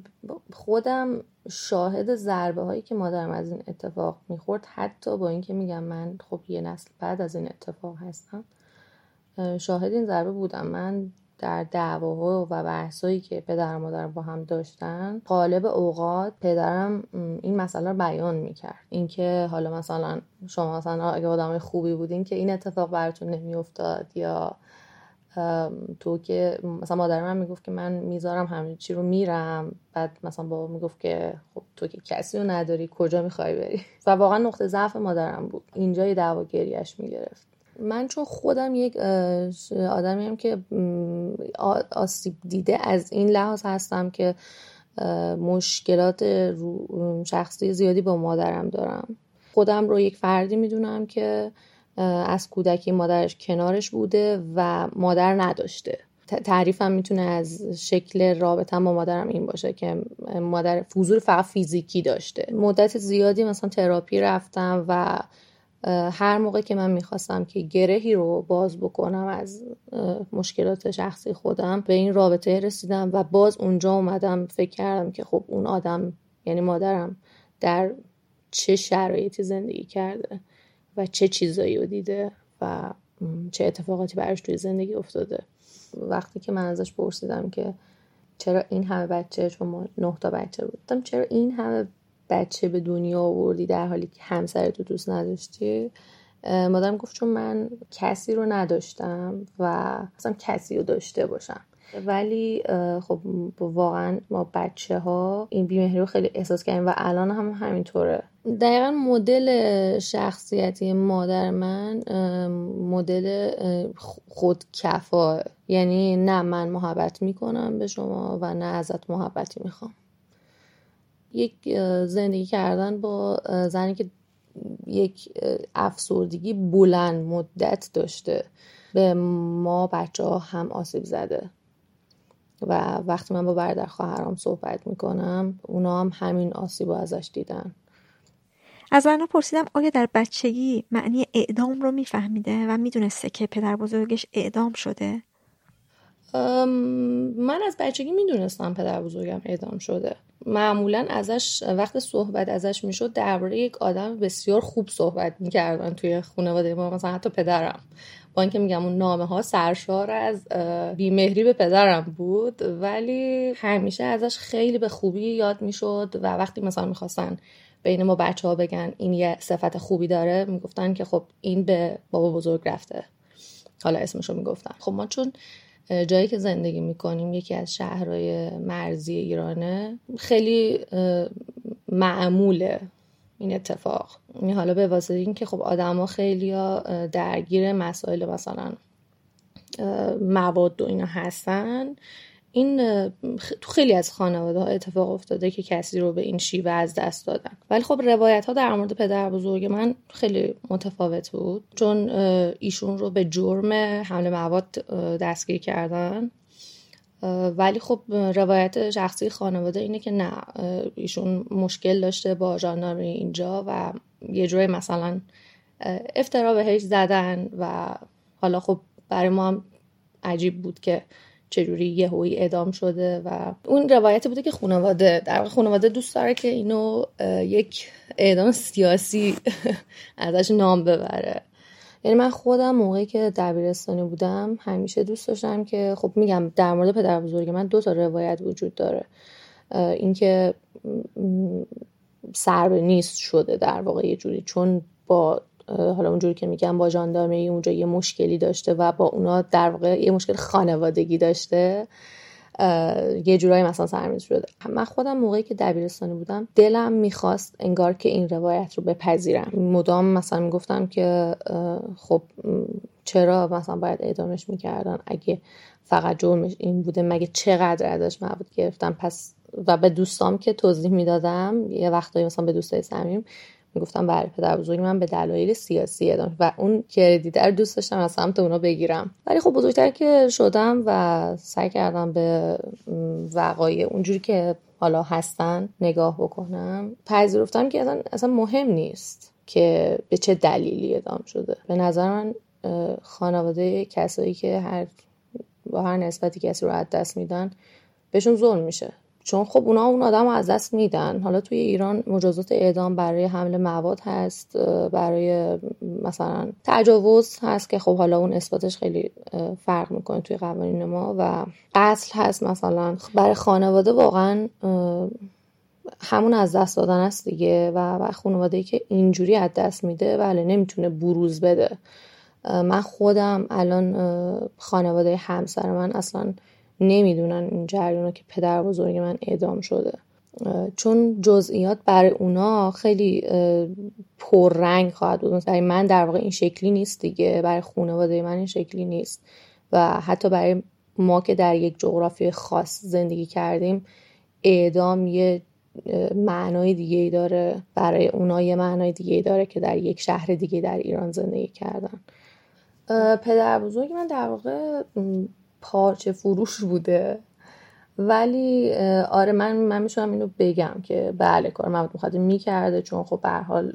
خودم شاهد ضربه هایی که مادرم از این اتفاق میخورد، حتی با اینکه میگم من خب یه نسل بعد از این اتفاق هستم، شاهد این ضربه بودم. من در دعواها و بحثایی که پدر و مادرم با هم داشتن، غالب اوقات پدرم این مسئله رو بیان میکرد، اینکه حالا مثلا شما مثلا اگه آدم خوبی بودین که این اتفاق براتون نمیافتاد، یا تو که مثلا مادرم هم میگفت که من میذارم همه چی رو میرم، بعد مثلا بابا میگفت که خب تو که کسی رو نداری کجا میخوای بری، و واقعا نقطه ضعف مادرم بود، اینجا یه دعواگریش میگرفت. من چون خودم یک آدمیم که آسیب دیده از این لحاظ هستم که مشکلات شخصی زیادی با مادرم دارم، خودم رو یک فردی میدونم که از کودکی مادرش کنارش بوده و مادر نداشته. تعریفم میتونه از شکل رابطه‌ام با مادرم این باشه که مادر حضور فقط فیزیکی داشته. مدت زیادی مثلا تراپی رفتم و هر موقع که من میخواستم که گرهی رو باز بکنم از مشکلات شخصی خودم، به این رابطه رسیدم و باز اونجا اومدم فکر کردم که خب اون آدم یعنی مادرم در چه شرایطی زندگی کرده و چه چیزایی رو دیده و چه اتفاقاتی براش توی زندگی افتاده. وقتی که من ازش پرسیدم که چرا این همه بچه، چون ما نه تا بچه بودم، چرا این همه بچه به دنیا آوردی در حالی که همسرتو دوست نداشتی، مادرم گفت چون من کسی رو نداشتم و اصلا کسی رو داشته باشم. ولی خب واقعا ما بچه ها این بیمهری رو خیلی احساس کردیم و الان هم همینطوره. دقیقا مدل شخصیتی مادر من مدل خودکفاه، یعنی نه من محبت میکنم به شما و نه ازت محبتی میخوام. یک زندگی کردن با زنی که یک افسردگی بلند مدت داشته به ما بچه ها هم آسیب زده و وقتی من با برادر خواهرام صحبت میکنم اونا هم همین آسیب رو ازش دیدن. از رنا پرسیدم آیا در بچگی معنی اعدام رو میفهمیده و میدونسته که پدر بزرگش اعدام شده؟ من از بچگی میدونستم پدر بزرگم اعدام شده. معمولا ازش وقت صحبت ازش میشد درباره یک آدم بسیار خوب صحبت میکردن توی خانواده ما، مثلا حتی پدرم، با اینکه میگم اون نامه ها سرشار از بیمهری به پدرم بود، ولی همیشه ازش خیلی به خوبی یاد میشد و وقتی مثلا میخواستن بین ما بچه ها بگن این یه صفت خوبی داره، میگفتن که خب این به بابا بزرگ رفته، حالا اسمشو میگفتن. خب ما چون جایی که زندگی میکنیم یکی از شهرهای مرزی ایرانه، خیلی معموله این اتفاق. این حالا به واسطه این که خب آدم ها خیلی ها درگیر مسائل مثلا مواد و اینا هستن، این تو خیلی از خانواده ها اتفاق افتاده که کسی رو به این شیوه از دست دادن. ولی خب روایت ها در مورد پدر بزرگ من خیلی متفاوت بود، چون ایشون رو به جرم حمل مواد دستگیر کردن، ولی خب روایت شخصی خانواده اینه که نه، ایشون مشکل داشته با ژاندارمری اینجا و یه جوری مثلا افترا بهش زدن و حالا خب برای ما هم عجیب بود که چجوری یهویی اعدام شده و اون روایتی بوده که خانواده در واقع خانواده دوست داره که اینو یک اعدام سیاسی ازش نام ببره. یعنی من خودم موقعی که دبیرستانی بودم همیشه دوست داشتم که خب میگم در مورد پدر بزرگ من دو تا روایت وجود داره، اینکه سر به نیست شده در واقع یه جوری، چون با حالا اونجوری که میگم با ژاندارمری اونجا یه مشکلی داشته و با اونا در واقع یه مشکل خانوادگی داشته، یه جورایی مثلا سرمیز شده. من خودم موقعی که دبیرستانی بودم دلم میخواست انگار که این روایت رو بپذیرم، مدام مثلا میگفتم که خب چرا مثلا باید اعدامش میکردن، اگه فقط جرمش این بوده مگه چقدر ازش مواد گرفتم. پس و به دوستام که توضیح میدادم، یه وقتایی مثلا به دوستای صمیم میگفتم برای پدر بزرگ من به دلایل سیاسی اعدام و اون کردیت رو دوست داشتم از سمت اونا بگیرم. ولی خب بزرگتر که شدم و سعی کردم به وقایع اونجوری که حالا هستن نگاه بکنم، پذیرفتم که اصلا, اصلا مهم نیست که به چه دلیلی اعدام شده. به نظر من خانواده کسایی که هر با هر نسبتی کسی رو از دست میدن بهشون ظلم میشه، چون خب اونا اون آدم رو از دست میدن. حالا توی ایران مجازات اعدام برای حمل مواد هست، برای مثلا تجاوز هست که خب حالا اون اثباتش خیلی فرق میکنه توی قوانین ما، و قتل هست مثلا. برای خانواده واقعا همون از دست دادن است دیگه، و و خانواده‌ای که اینجوری از دست میده بله نمیتونه بروز بده. من خودم الان خانواده همسر من اصلا نمیدونن این جریانو که پدر بزرگ من اعدام شده، چون جزئیات برای اونا خیلی پررنگ خواهد بود. برای من در واقع این شکلی نیست دیگه، برای خانواده من این شکلی نیست، و حتی برای ما که در یک جغرافی خاص زندگی کردیم اعدام یه معنای دیگه‌ای داره، برای اونا یه معنای دیگه‌ای داره که در یک شهر دیگه در ایران زندگی کردن. پدر بزرگ من در واقع پارچه فروش بوده، ولی آره من من میتونم اینو بگم که بله کار مواد مخدر میکرده، چون خب به هر حال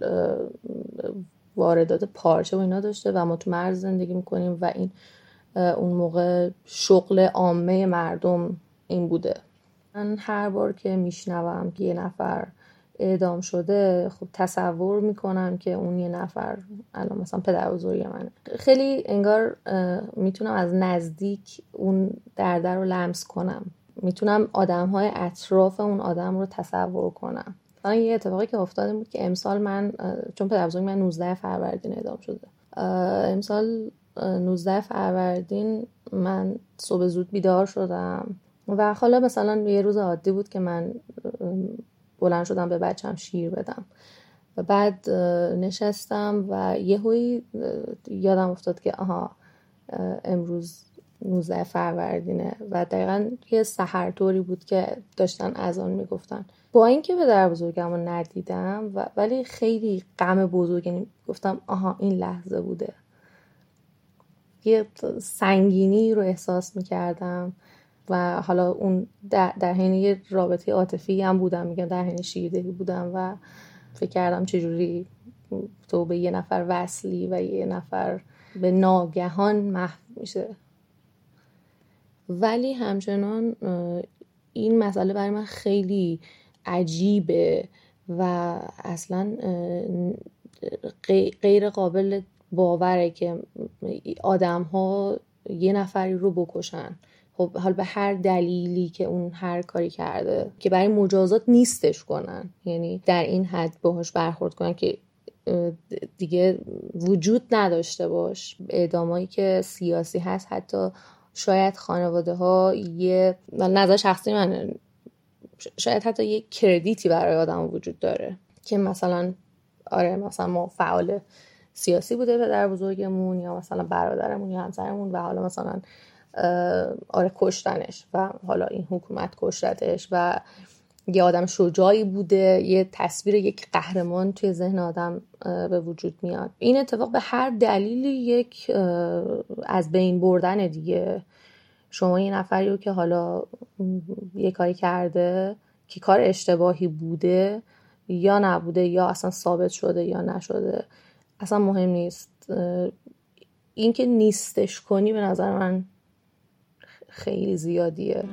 واردات پارچه و اینا داشته و ما تو مرز زندگی میکنیم و این اون موقع شغل عامه مردم این بوده. من هر بار که میشنوم که یه نفر اعدام شده خب تصور میکنم که اون یه نفر الان مثلا پدر بزرگ منه. خیلی انگار میتونم از نزدیک اون درد رو لمس کنم، میتونم آدم‌های اطراف اون آدم رو تصور کنم. مثلا یه اتفاقی که افتاده بود که امسال من، چون پدر بزرگ من نوزده فروردین اعدام شده، امسال نوزده فروردین من صبح زود بیدار شدم و حالا مثلا یه روز عادی بود که من بلند شدم به بچم شیر بدم و بعد نشستم و یهویی یادم افتاد که آها امروز نوزده فروردینه و دقیقا یه سحر طوری بود که داشتن اذان میگفتن. با اینکه پدر بزرگم رو ندیدم و ولی خیلی غم بزرگی گفتم آها این لحظه بوده. یه سنگینی رو احساس میکردم و حالا اون در, در حین یه رابطه عاطفی هم بودم، میگم در حین شیردهی بودم و فکر کردم چجوری تو به یه نفر وصلی و یه نفر به ناگهان محو میشه. ولی همچنان این مسئله برای من خیلی عجیبه و اصلا غیر قابل باوره که آدم ها یه نفری رو بکشن. خب حال به هر دلیلی که اون هر کاری کرده که برای مجازات نیستش کنن، یعنی در این حد باهاش برخورد کنن که دیگه وجود نداشته باش. اعدامایی که سیاسی هست حتی شاید خانواده ها یه نظر شخصی من شاید حتی یه کردیتی برای آدم وجود داره که مثلا آره مثلا ما فعال سیاسی بوده پدر بزرگمون یا مثلا برادرمون یا همسرمون و حالا مثلا آره کشتنش و حالا این حکومت کشتش و یه آدم شجاعی بوده، یه تصویر یک قهرمان توی ذهن آدم به وجود میاد. این اتفاق به هر دلیلی یک از بین بردن دیگه. شما یه نفری رو که حالا یه کاری کرده که کار اشتباهی بوده یا نبوده یا اصلا ثابت شده یا نشده اصلا مهم نیست، این که نیستش کنی به نظر من خیلی زیادیه.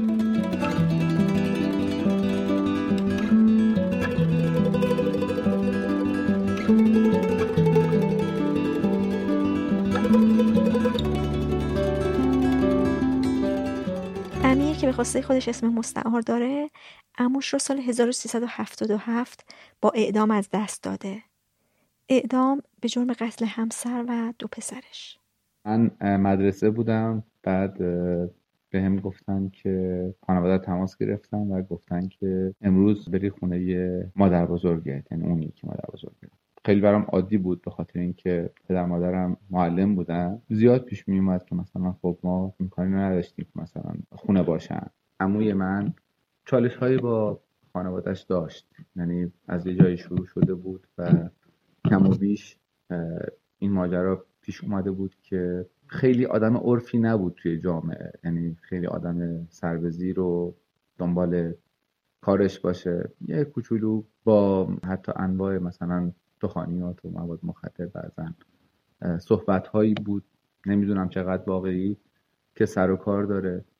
امیر که به خواسته خودش اسم مستعار داره، عموش رو سال هزار و سیصد و هفتاد و هفت با اعدام از دست داده. اعدام به جرم قتل همسر و دو پسرش. من مدرسه بودم، بعد به هم گفتن که خانواده تماس گرفتن و گفتن که امروز بری خونه مادر بزرگت، یعنی اونی که مادر بزرگت. خیلی برام عادی بود به خاطر اینکه پدر مادرم معلم بودن. زیاد پیش می اومد که مثلا خب ما امکانی نداشتیم که مثلا خونه باشن. عموی من چالش هایی با خانواده‌اش داشت، یعنی از یه جایی شروع شده بود و کم و بیش این ماجرا پیش اومده بود که خیلی آدم عرفی نبود توی جامعه، یعنی خیلی آدم سربزیر و دنبال کارش باشه. یه کوچولو با حتی انواع مثلا دخانیات و مواد مخدر بعضن صحبت هایی بود، نمیدونم چقدر واقعی، که سر و کار داره.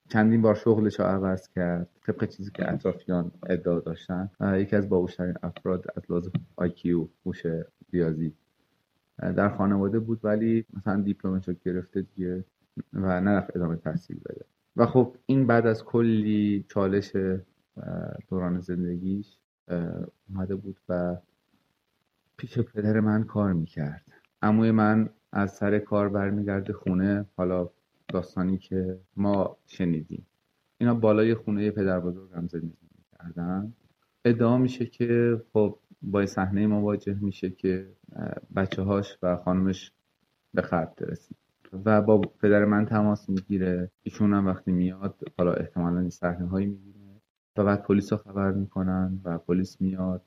چندین بار شغلش رو عوض کرد طبق چیزی که اطرافیان ادعا داشتن. یکی از باهوش‌ترین افراد از لحاظ آی کیو هوش ریاضی در خانواده بود، ولی مثلا دیپلمش رو گرفته دیگه و نرفت ادامه تحصیل بده. و خب این بعد از کلی چالش دوران زندگیش اومده بود و پیش پدر من کار میکرد. عموی من از سر کار برمیگرده خونه، حالا داستانی که ما شنیدیم، اینا بالای خونه پدر بزرگم زندگی میکردن. ادعا میشه که خب با صحنه مواجه میشه که بچه هاش و خانمش به خط رسید و با پدر من تماس میگیره. ایشون هم وقتی میاد حالا احتمالاً این صحنه هایی میبینه و بعد پلیس رو خبر میکنن و پلیس میاد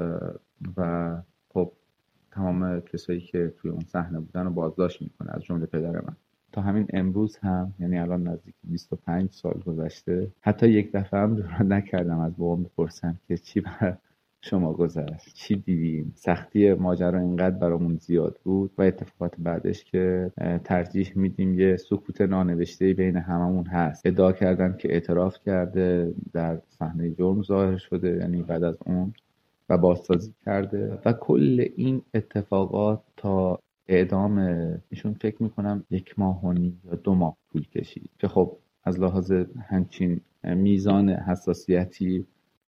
و خب تمام کسایی که توی اون صحنه بودن رو بازداشت میکنه، از جمله پدر من. تا همین امروز هم، یعنی الان نزدیک بیست و پنج سال گذشته، حتی یک دفعه هم جرئت نکردم از بابام بپرسم که چی بر شما گذشت، چی دیدیم. سختی ماجرا اینقدر برامون زیاد بود و اتفاقات بعدش که ترجیح میدیم یه سکوت نانوشته بین هممون هست. ادعا کردن که اعتراف کرده، در صحنه جرم ظاهر شده، یعنی بعد از اون و بازسازی کرده و کل این اتفاقات تا اعدام ایشون فکر میکنم یک ماه و نیم یا دو ماه طول کشید که خب از لحاظ همچین میزان حساسیتی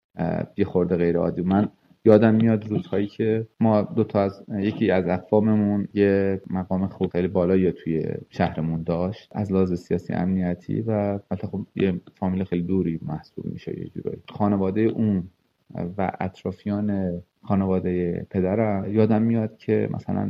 یه خورده غیر عادی. من یادم میاد روزهایی که ما دوتا از یکی از اقواممون یه مقام خوب خیلی بالایی توی شهرمون داشت از لحاظ سیاسی امنیتی و البته خب یه فامیل خیلی دوری محسوب میشه یه جورایی. خانواده اون و اطرافیان خانواده پدرم یادم میاد که مثلا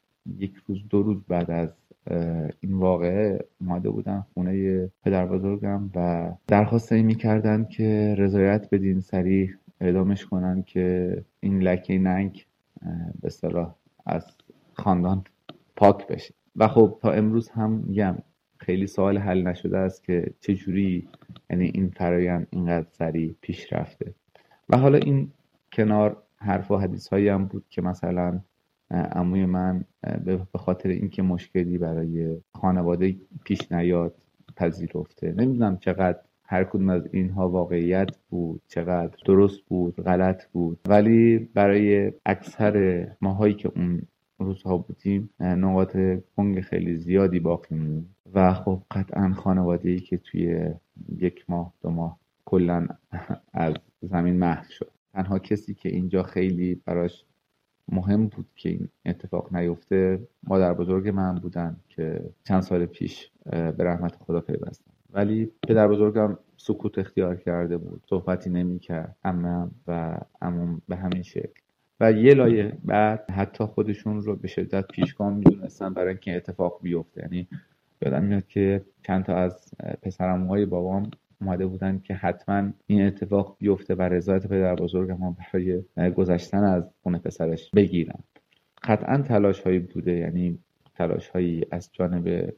یک روز دو روز بعد از این واقعه اومده بودن خونه پدر بزرگم و درخواست این میکردن که رضایت بدین سریع اعدامش کنن که این لکه ننگ به اصطلاح از خاندان پاک بشه. و خب تا امروز هم میگم خیلی سوال حل نشده است که چجوری یعنی این فرایند اینقدر سریع پیش رفته. و حالا این کنار حرف و حدیث هایی هم بود که مثلا عموی من به خاطر اینکه مشکلی برای خانواده پیش نیاد پذیرفته. نمیدونم چقدر هر کدوم از اینها واقعیت بود، چقدر درست بود، غلط بود، ولی برای اکثر ماهایی که اون روزها بودیم نقاط گنگ خیلی زیادی باقی موند و خب قطعا خانواده‌ای که توی یک ماه دو ماه کلا از زمین محو شد. تنها کسی که اینجا خیلی براش مهم بود که این اتفاق نیفته مادر بزرگ من بودن که چند سال پیش به رحمت خدا پیوستن، ولی پدر بزرگم سکوت اختیار کرده بود، صحبتی نمی کرد. عمم و عموم به همین شکل و یه لایه بعد حتی خودشون رو به شدت پیشگام میدونستن برای اینکه اتفاق بیفته. یعنی یادم میاد که چند تا از پسرعموهای بابام اومده بودن که حتما این اتفاق بیفته و رضایت پدر بزرگم هم برای گذشتن از خونه پسرش بگیرن. قطعا تلاش هایی بوده، یعنی تلاش هایی از جانب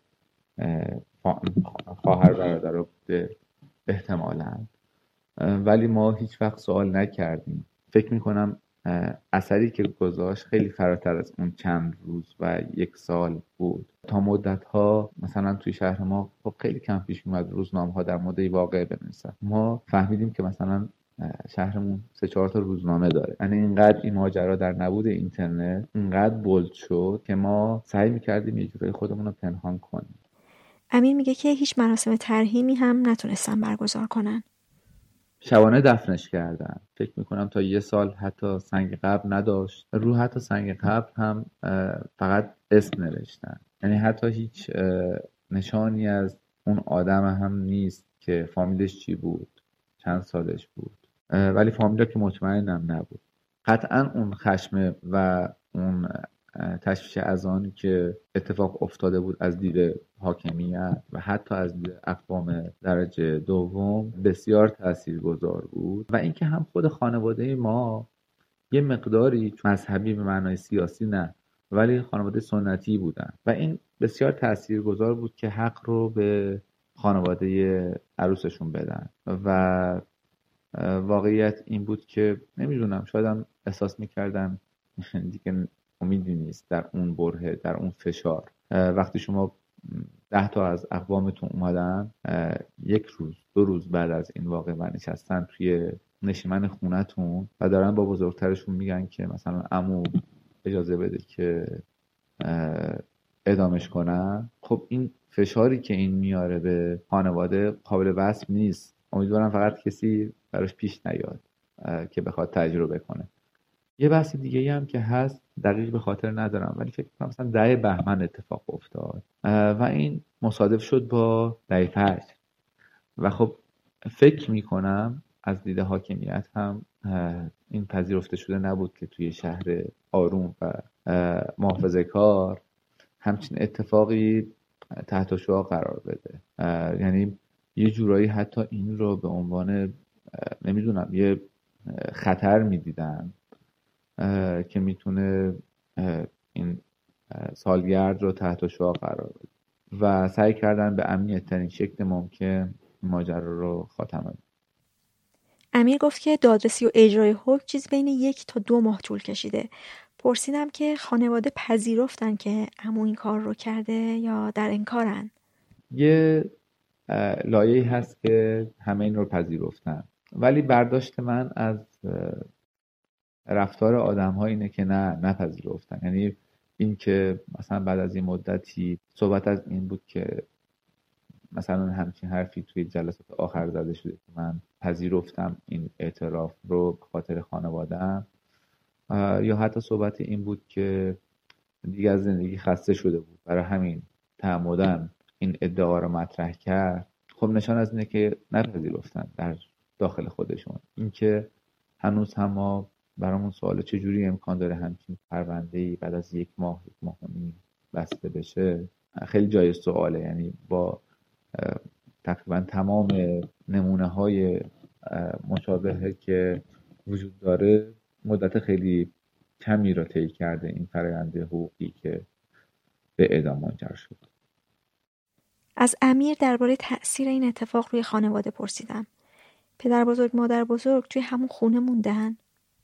خواهر برادر بوده احتمالاً، ولی ما هیچ وقت سوال نکردیم. فکر میکنم اثری که گذاشت خیلی فراتر از اون چند روز و یک سال بود. تا مدت ها مثلا توی شهر ما خب خیلی کم پیش میاد روزنامه ها در مورد واقعه بنویسن. ما فهمیدیم که مثلا شهرمون سه چهار تا روزنامه داره. یعنی اینقدر این ماجرا در نبود اینترنت اینقدر بولد شد که ما سعی میکردیم یه جوری خودمون رو پنهان کنیم. امین میگه که هیچ مراسم ترحیمی هم نتونستن برگزار کنن. شبانه دفنش کردن. فکر میکنم تا یه سال حتی سنگ قبر نداشت. رو حتی سنگ قبر هم فقط اسم نوشتن. یعنی حتی هیچ نشانی از اون آدم هم نیست که فامیلش چی بود، چند سالش بود، ولی فامیلا که مطمئنم نبود. قطعا اون خشم و اون تشویش اذهانی که اتفاق افتاده بود از دید حاکمیت و حتی از دید اقوام درجه دوم بسیار تاثیرگذار بود. و اینکه هم خود خانواده ما یه مقداری مذهبی به معنای سیاسی نه، ولی خانواده سنتی بودن و این بسیار تاثیرگذار بود که حق رو به خانواده عروسشون بدن. و واقعیت این بود که نمیدونم، شایدم احساس میکردم دیگه امیدی نیست در اون برهه، در اون فشار. وقتی شما ده تا از اقوامتون اومدن یک روز دو روز بعد از این واقعه و نشستن توی نشیمن خونتون و دارن با بزرگترشون میگن که مثلا عمو اجازه بده که اعدامش کنن، خب این فشاری که این میاره به خانواده قابل وصف نیست. امیدوارم فقط کسی براش پیش نیاد که بخواد تجربه کنه. یه بحث دیگه هم که هست دقیق به خاطر ندارم ولی فکر کنم مثلا ده بهمن اتفاق افتاد و این مصادف شد با ده فجر و خب فکر میکنم از دید حاکمیت هم این پذیرفته شده نبود که توی شهر آروم و محافظه‌کار همچین اتفاقی تحت شعاع قرار بده. یعنی یه جورایی حتی این رو به عنوان نمیدونم یه خطر میدیدن که میتونه این سالگرد رو تحت شعاع قرار بده و سعی کردن به امنیت ترین شکل ممکن ماجرا رو خاتمه بدن. امیر گفت که دادرسی و اجرای حکم چیز بین یک تا دو ماه طول کشیده. پرسیدم که خانواده پذیرفتن که عمو این کار رو کرده یا در انکارن؟ یه لایه‌ای هست که همه این رو پذیرفتن ولی برداشت من از رفتار آدم‌ها اینه که نه نپذیرفتن. یعنی این که مثلا بعد از این مدتی صحبت از این بود که مثلا همچین حرفی توی جلسات آخر زده شده که من پذیرفتم این اعتراف رو به خاطر خانواده‌ام، یا حتی صحبت این بود که دیگه از زندگی خسته شده بود برای همین تعمدن این ادعا رو مطرح کرد. خب نشان از اینه که نپذیرفتن در داخل خودشون. اینکه هنوز هم ما برامون سوال چجوری امکان داره همچین پرونده‌ای بعد از یک ماه یک ماه و نیم بسته بشه خیلی جای سواله. یعنی با تقریبا تمام نمونه های مشابهه که وجود داره مدت خیلی کمی را طی کرده این فرآیند حقوقی که به اعدام منجر شد. از امیر درباره تأثیر این اتفاق روی خانواده پرسیدم. پدر بزرگ مادر بزرگ توی همون خونه موندن؟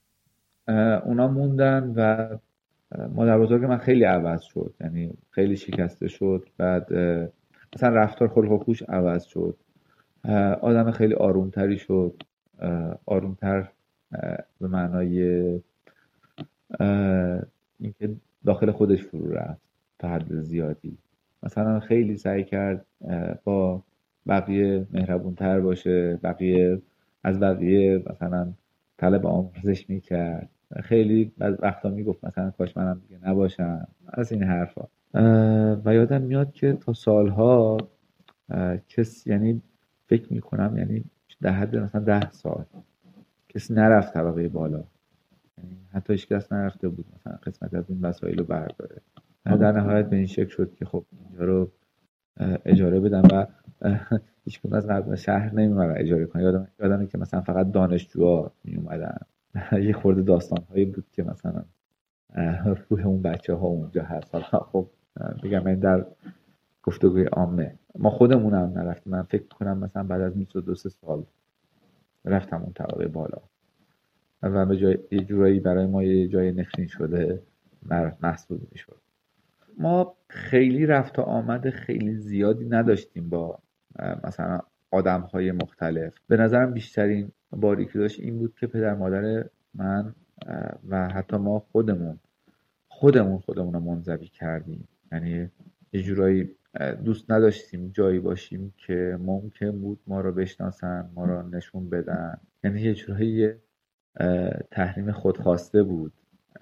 اونا موندن و مادر بزرگ من خیلی عوض شد، یعنی خیلی شکسته شد. بعد مثلا رفتار خلق و خوش عوض شد، آدم خیلی آرومتری شد، آرومتر به معنای اینکه داخل خودش فرو رفت تا حد زیادی. مثلا خیلی سعی کرد با بقیه مهربونتر باشه، بقیه از بقیه مثلا طلب آموزش میکرد، خیلی بعض وقتا میگفت مثلا کاش منم دیگه نباشم، از این حرفا. و یادم میاد که تا سالها کس یعنی فکر میکنم یعنی در حد مثلا ده سال کسی نرفت طبقه بالا، یعنی حتی هیچ کس نرفته بود مثلا قسمت از این وسایل رو برداره. در نهایت به این شکل شد که خب اینجا رو اجاره بدن و هیچ کدوم از مردم شهر نمی‌اومدن اجاره کنن. یادم یادمه که مثلا فقط دانشجوها می اومدن. یه خورده داستان‌هایی بود که مثلا روح اون بچه‌ها اونجا هست. خب میگم این در گفتگوی عامه ما خودمون هم نرفتیم. من فکر کنم مثلا بعد از بیست و دو سال رفتم اون طبقه بالا و به جای یه جورایی برای ما یه جای نفرین شده محسوب می‌شد. ما خیلی رفت و آمد خیلی زیادی نداشتیم با مثلا آدم‌های مختلف. به نظرم بیشترین باری که داشت این بود که پدر مادر من و حتی ما خودمون خودمون خودمون رو منزوی کردیم. یعنی یه جورایی دوست نداشتیم جایی باشیم که ممکن بود ما رو بشناسن، ما رو نشون بدن. یعنی یه جورایی تحریم خودخواسته بود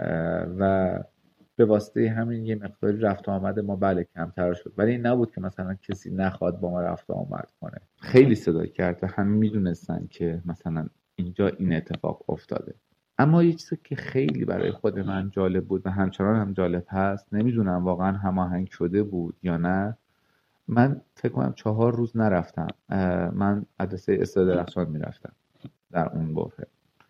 و به واسطه همین یه مقداری رفت و آمد ما بله کمتر شد، ولی این نبود که مثلا کسی نخواد با ما رفت و آمد کنه. خیلی صدا کرد و همه میدونستن که مثلا اینجا این اتفاق افتاده. اما یه چیزی که خیلی برای خود من جالب بود و همچنان هم جالب هست، نمیدونم واقعا هماهنگ شده بود یا نه، من فکر کنم چهار روز نرفتم. من مدرسه استاد درخشان میرفتم در اون بحث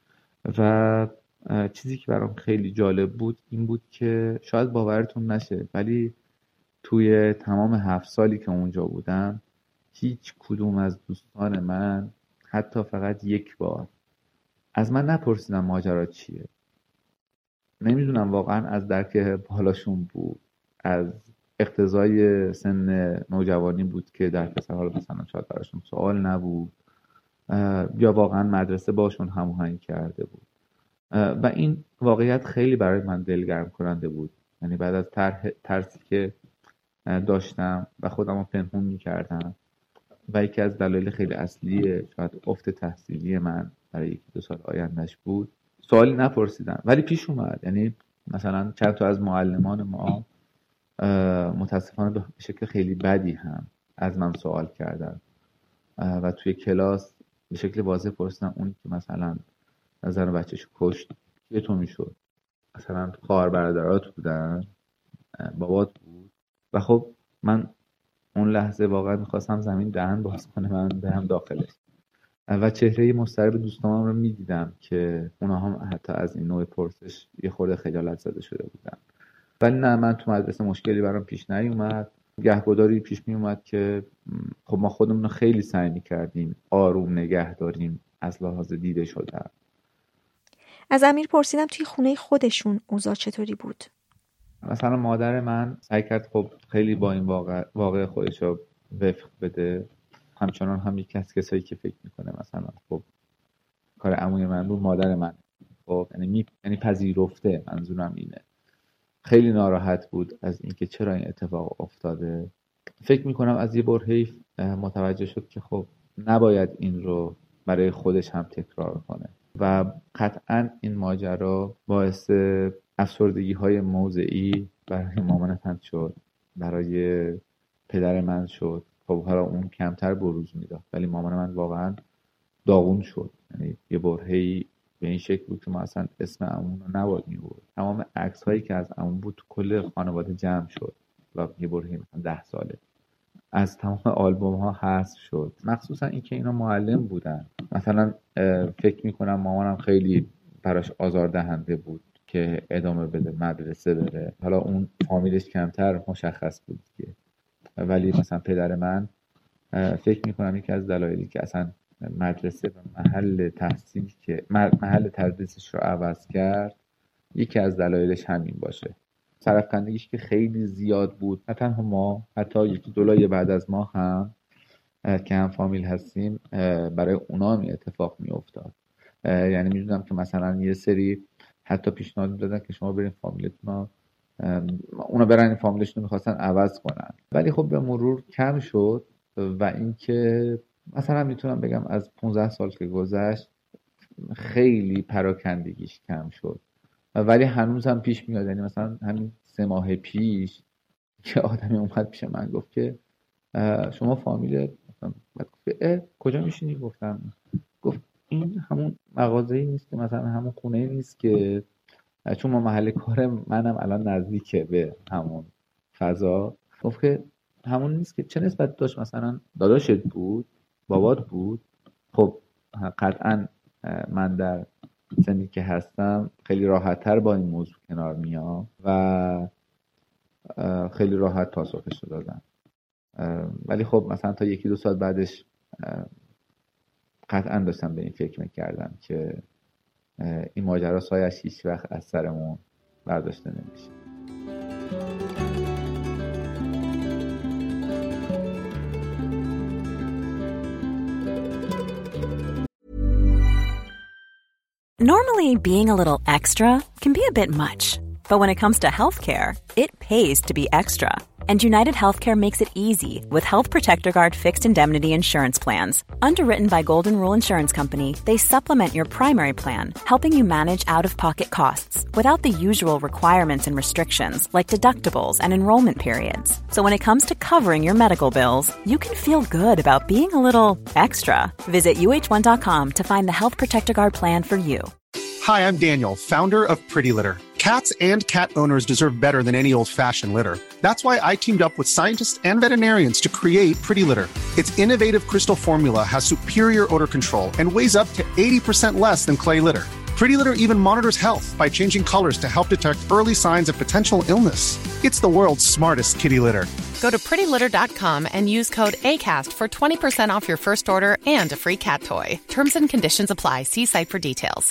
و چیزی که برام خیلی جالب بود این بود که شاید باورتون نشه ولی توی تمام هفت سالی که اونجا بودم هیچ کدوم از دوستان من حتی فقط یک بار از من نپرسیدن ماجرا چیه. نمیدونم واقعا از درک بالاشون بود، از اقتضای سن نوجوانی بود که در پسرها رو مثلا شاید براشون سوال نبود یا واقعا مدرسه باشون هماهنگ کرده بود و این واقعیت خیلی برای من دلگرم کننده بود. یعنی بعد از ترسی که داشتم و خودم رو پنهون می‌کردم و یکی از دلایل خیلی اصلی شاید افت تحصیلی من برای یکی دو سال آیندهش بود، سوالی نپرسیدم ولی پیش اومد. یعنی مثلا چند تا از معلمان ما متاسفانه به شکل خیلی بدی هم از من سوال کردن و توی کلاس به شکل واضح پرسیدن اونی که مثلا زن بچه‌شو کشت کی تو میشد؟ مثلا خواهر برادرات بودن؟ بابات بود؟ و خب من اون لحظه واقعا میخواستم زمین دهن باز کنه من برم داخلش و چهره مضطرب دوستانم رو میدیدم که اونا هم حتی از این نوع پرسش یه خورده خجالت زده شده بودن. ولی نه، من تو مدرسه مشکلی برام پیش نیومد. گهگداری پیش می اومد که خب ما خودمون رو خیلی سعی می‌کردیم آروم نگه داریم از لحاظ دیده شده. از امیر پرسیدم توی خونه خودشون اوضاع چطوری بود؟ مثلا مادر من سعی کرد خب خیلی با این واقع واقع خودش رو وفق بده. همچنان هم یکی از کسایی که فکر میکنه مثلا خب کار عموی من بود مادر من خب یعنی می... یعنی پذیرفته. منظورم اینه خیلی ناراحت بود از اینکه چرا این اتفاق افتاده. فکر میکنم از یه برهه متوجه شد که خب نباید این رو برای خودش هم تکرار کنه و قطعا این ماجرا باعث افسردگی های موضعی برای مامانت هم شد، برای پدر من شد. خب حالا اون کمتر بروز میداد ولی مامان من واقعا داغون شد. یعنی یه برهه‌ای به این شکل بود که ما اصلا اسم عموم رو نباید می‌برد. تمام عکس هایی که از عموم بود تو کل خانواده جمع شد و یه برهه‌ای مثلا ده ساله از تمام آلبوم ها حذف شد. مخصوصا اینکه اینا معلم بودن. مثلا فکر میکنم مامانم خیلی براش آزاردهنده بود که ادامه بده مدرسه بره. حالا اون فامیلش کمتر مشخص بود که ولی مثلا پدر من فکر میکنم یکی از دلایلی که اصلا مدرسه و محل تحصیل که محل تدریسش رو عوض کرد یکی از دلایلش همین باشه. سرفکندگیش که خیلی زیاد بود. نه تنها ما، حتی یکی دولای بعد از ما هم که هم فامیل هستیم برای اونا هم اتفاق می افتاد. یعنی میدونم که مثلا یه سری حتی پیشنهاد دادن که شما برین فامیلتون ها، اونا برن این فامیلشون رو میخواستن عوض کنن ولی خب به مرور کم شد و اینکه مثلا میتونم بگم از پانزده سال که گذشت خیلی پراکندگیش کم شد ولی هنوز هم پیش میاد. یعنی مثلا همین سه ماه پیش که آدمی اومد پیش من گفت که شما فامیل مثلا گفت کجا میشینی؟ گفتم گفت این همون مغازه‌ای نیست که مثلا همون خونه‌ای نیست که چون ما محل کار منم الان نزدیکه به همون فضا. گفت که همون نیست که چه نسبت داشت؟ مثلا داداشت بود؟ بابات بود؟ خب قطعا من در سنی که هستم خیلی راحت‌تر با این موضوع کنار میام و خیلی راحت پاسخش رو دادم. ولی خب مثلا تا یکی دو سال بعدش قطعا داشتم به این فکر میکردم که این ماجرا سایه‌اش هیچ وقت از سرمون برداشته نمیشه. Normally, being a little extra can be a bit much, but when it comes to healthcare, it pays to be extra. And United Healthcare makes it easy with Health Protector Guard fixed indemnity insurance plans. Underwritten by Golden Rule Insurance Company, they supplement your primary plan, helping you manage out-of-pocket costs without the usual requirements and restrictions like deductibles and enrollment periods. So when it comes to covering your medical bills, you can feel good about being a little extra. Visit U H one dot com to find the Health Protector Guard plan for you. Hi, I'm Daniel, founder of Pretty Litter. Cats and cat owners deserve better than any old-fashioned litter. That's why I teamed up with scientists and veterinarians to create Pretty Litter. Its innovative crystal formula has superior odor control and weighs up to eighty percent less than clay litter. Pretty Litter even monitors health by changing colors to help detect early signs of potential illness. It's the world's smartest kitty litter. Go to pretty litter dot com and use code ACAST for twenty percent off your first order and a free cat toy. Terms and conditions apply. See site for details.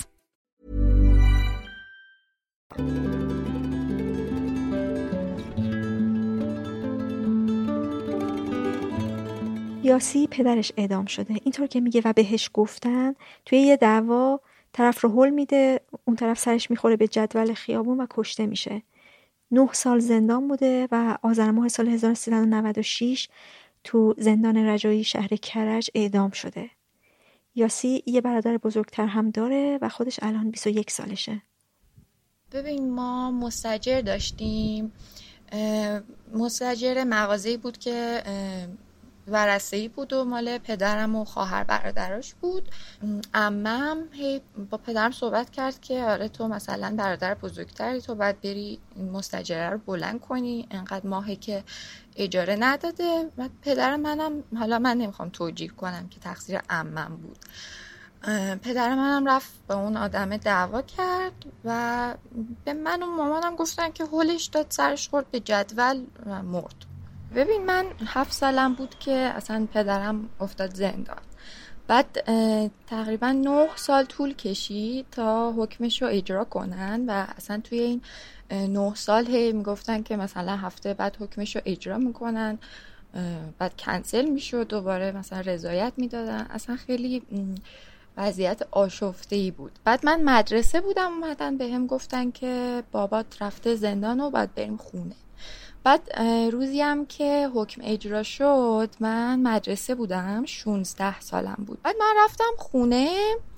یاسی پدرش اعدام شده. اینطور که میگه و بهش گفتن توی یه دعوا طرف رو هول میده، اون طرف سرش میخوره به جدول خیابون و کشته میشه. نه سال زندان بوده و آذر ماه سال هزار و سیصد و نود و شش تو زندان رجایی شهر کرج اعدام شده. یاسی یه برادر بزرگتر هم داره و خودش الان بیست و یک سالشه. ببین ما مستاجر داشتیم، مستاجر مغازه‌ای بود که ورثه‌ای بود و مال پدرم و خواهر برادراش بود. عمم هی با پدرم صحبت کرد که آره تو مثلا برادر بزرگتری، تو باید بری مستاجره رو بلند کنی، انقدر ماهی که اجاره نداده. و پدر منم، حالا من نمیخوام توجیه کنم که تقصیر عمم بود، پدر منم رفت با اون آدم دعوا کرد و به من و مامانم گفتن که هولش داد، سرش خورد به جدول و مرد. ببین من هفت سالم بود که اصلا پدرم افتاد زندان. بعد تقریبا نه سال طول کشید تا حکمش رو اجرا کنن و اصلا توی این نه سال هی میگفتن که مثلا هفته بعد حکمش رو اجرا میکنن، بعد کنسل میشد، دوباره مثلا رضایت میدادن. اصلا خیلی وضعیت آشفته‌ای بود. بعد من مدرسه بودم، اومدن بهم گفتن که بابات رفته زندان و باید بریم خونه. بعد روزی هم که حکم اجرا شد من مدرسه بودم، شانزده سالم بود. بعد من رفتم خونه،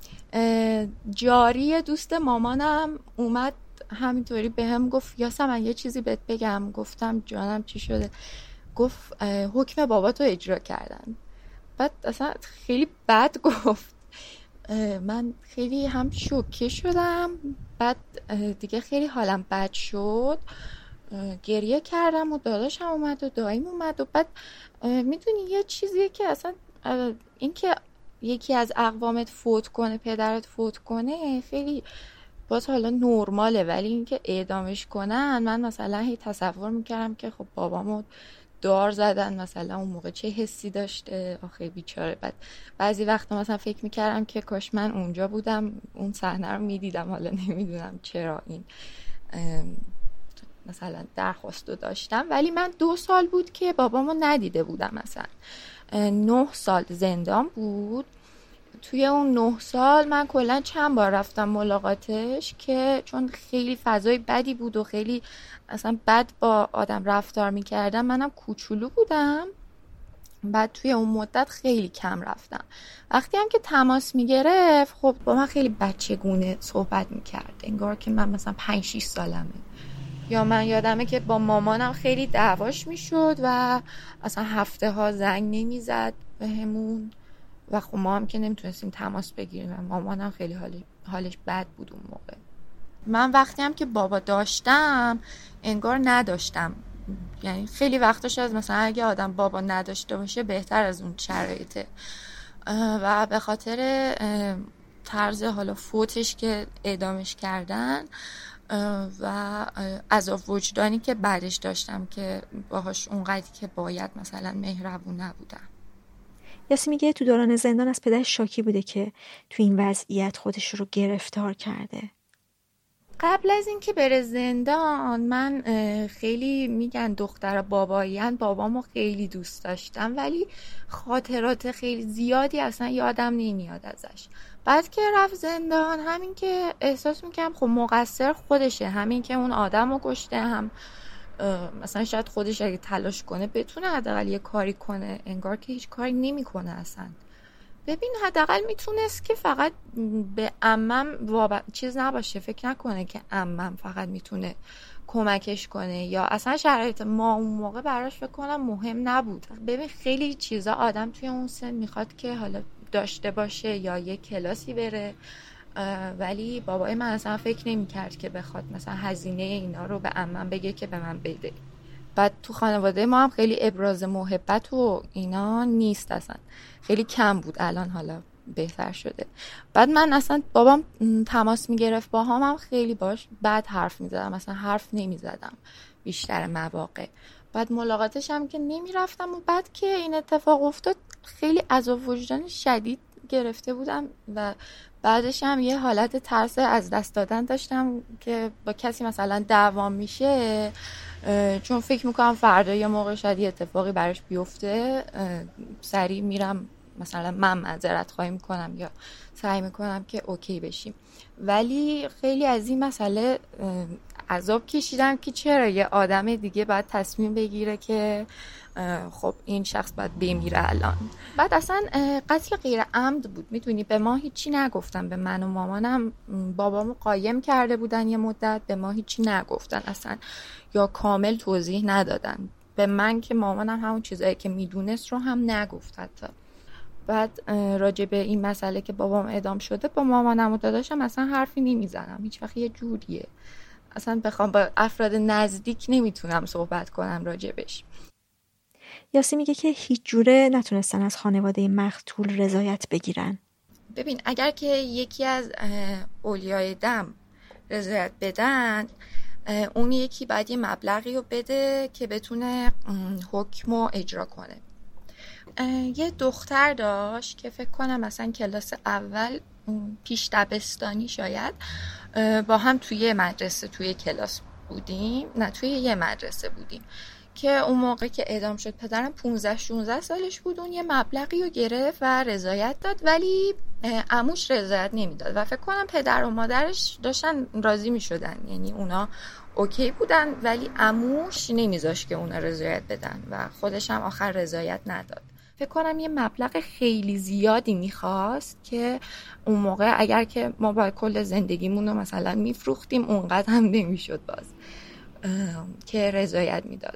جاری دوست مامانم اومد همینطوری بهم گفت یاسمن یه چیزی بهت بگم. گفتم جانم چی شده؟ گفت حکم باباتو اجرا کردن. بعد اصلا خیلی بد گفت. من خیلی هم شوکه شدم. بعد دیگه خیلی حالم بد شد، گریه کردم و داداشم اومد و داییم اومد. و بعد میدونی یه چیزیه که اصلا این که یکی از اقوامت فوت کنه، پدرت فوت کنه، خیلی باز حالا نرماله، ولی این که اعدامش کنن، من مثلا هی تصور میکردم که خب بابامو دار زدن، مثلا اون موقع چه حسی داشته، آخه بیچاره. بعد بعضی وقتا مثلا فکر میکردم که کاش من اونجا بودم، اون صحنه رو میدیدم. حالا نمیدونم چرا این مثلا درخواستو داشتم، ولی من دو سال بود که بابامو ندیده بودم. مثلا نه سال زندان بود. توی اون نه سال من کلا چند بار رفتم ملاقاتش، که چون خیلی فضای بدی بود و خیلی اصلا بد با آدم رفتار میکردم. منم کوچولو بودم. بعد توی اون مدت خیلی کم رفتم. وقتی هم که تماس میگرفت خب با من خیلی بچگونه صحبت میکرد، انگار که من مثلا پنج شیش سالمه. یا من یادمه که با مامانم خیلی دعواش میشد و اصلا هفته ها زنگ نمیزد بهمون و خب ما هم که نمیتونستیم تماس بگیریم و مامانم خیلی حالی حالش بد بود اون موقع. من وقتی هم که بابا داشتم انگار نداشتم. یعنی خیلی وقتاش از مثلا اگه آدم بابا نداشته باشه بهتر از اون شرایطه. و به خاطر طرز حالا فوتش که اعدامش کردن و عذاب وجدانی که بعدش داشتم که باهاش اونقدری که باید مثلا مهربون نبودم. یاسی میگه تو دوران زندان از پدرش شاکی بوده که تو این وضعیت خودش رو گرفتار کرده. قبل از این که بره زندان من خیلی میگن دختر باباییان، بابامو خیلی دوست داشتم، ولی خاطرات خیلی زیادی اصلا یادم نمیاد ازش. بعد که رفت زندان همین که احساس میکنم خب مقصر خودشه، همین که اون آدمو کشته، هم مثلا شاید خودش اگه تلاش کنه بتونه حداقل یه کاری کنه، انگار که هیچ کاری نمیکنه اصلا. ببین حداقل میتونست که فقط به عمم واب... چیز نباشه، فکر نکنه که عمم فقط میتونه کمکش کنه، یا اصلا شرایط ما اون موقع براش فکر کنم مهم نبود. ببین خیلی چیزا آدم توی اون سن میخواد که حالا داشته باشه یا یه کلاسی بره، ولی بابای من اصلا فکر نمیکرد که بخواد مثلا هزینه اینا رو به عمم بگه که به من بده. بعد تو خانواده ما هم خیلی ابراز محبت و اینا نیست، اصلا خیلی کم بود، الان حالا بهتر شده. بعد من اصلا بابام تماس میگرفت با هم, هم خیلی باش بعد حرف میزدم، اصلا حرف نمیزدم بیشتر مواقع. بعد ملاقاتش هم که نمیرفتم و بعد که این اتفاق افتاد خیلی عذاب وجدان شدید گرفته بودم و بعدش هم یه حالت ترس از دست دادن داشتم که با کسی مثلا دعوام میشه، چون فکر میکنم فردا یه موقع شاید یه اتفاقی براش بیفته، سریع میرم مثلا من معذرت خواهی میکنم یا سعی میکنم که اوکی بشیم. ولی خیلی از این مسئله عذاب کشیدم که چرا یه آدم دیگه باید تصمیم بگیره که خب این شخص باید بمیره الان. بعد اصلا قتل غیر عمد بود، میدونی به ما هیچی نگفتن، به من و مامانم بابامو قایم کرده بودن یه مدت، به ما هیچی نگفتن اصلا یا کامل توضیح ندادن به من که مامانم همون چیزایی که میدونست رو هم نگفت حتی. بعد راجع به این مسئله که بابام اعدام شده با مامانم و داداشم اصلا حرفی نمیزنم، هیچ وقت یه جوریه اصلا بخوام با افراد نزدیک نمیتونم صحبت کنم راجبش. یاسی میگه که هیچ جوره نتونستن از خانواده مقتول رضایت بگیرن. ببین اگر که یکی از اولیای دم رضایت بدن، اون یکی باید یه مبلغی رو بده که بتونه حکم رو اجرا کنه. یه دختر داشت که فکر کنم مثلا کلاس اول پیش دبستانی شاید با هم توی مدرسه توی کلاس بودیم، نه توی یه مدرسه بودیم که اون موقع که اعدام شد پدرم پونزده شانزده سالش بود، اون یه مبلغی رو گرفت و رضایت داد ولی عموش رضایت نمیداد و فکر کنم پدر و مادرش داشتن راضی میشدن، یعنی اونا اوکی بودن ولی عموش نمیذاشت که اونا رضایت بدن و خودش هم آخر رضایت نداد. فکر کنم یه مبلغ خیلی زیادی میخواست که اون موقع اگر که ما با کل زندگیمون رو مثلا میفروختیم اونقدر هم نمیشد باز که رضایت میداد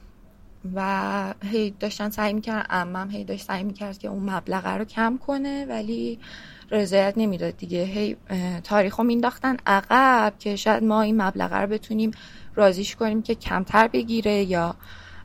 و هی داشتن سعی میکردن، عمم هی داشت سعی میکرد که اون مبلغ رو کم کنه ولی رضایت نمیداد دیگه. هی تاریخو مینداختن عقب که شاید ما این مبلغ رو بتونیم راضیش کنیم که کمتر بگیره یا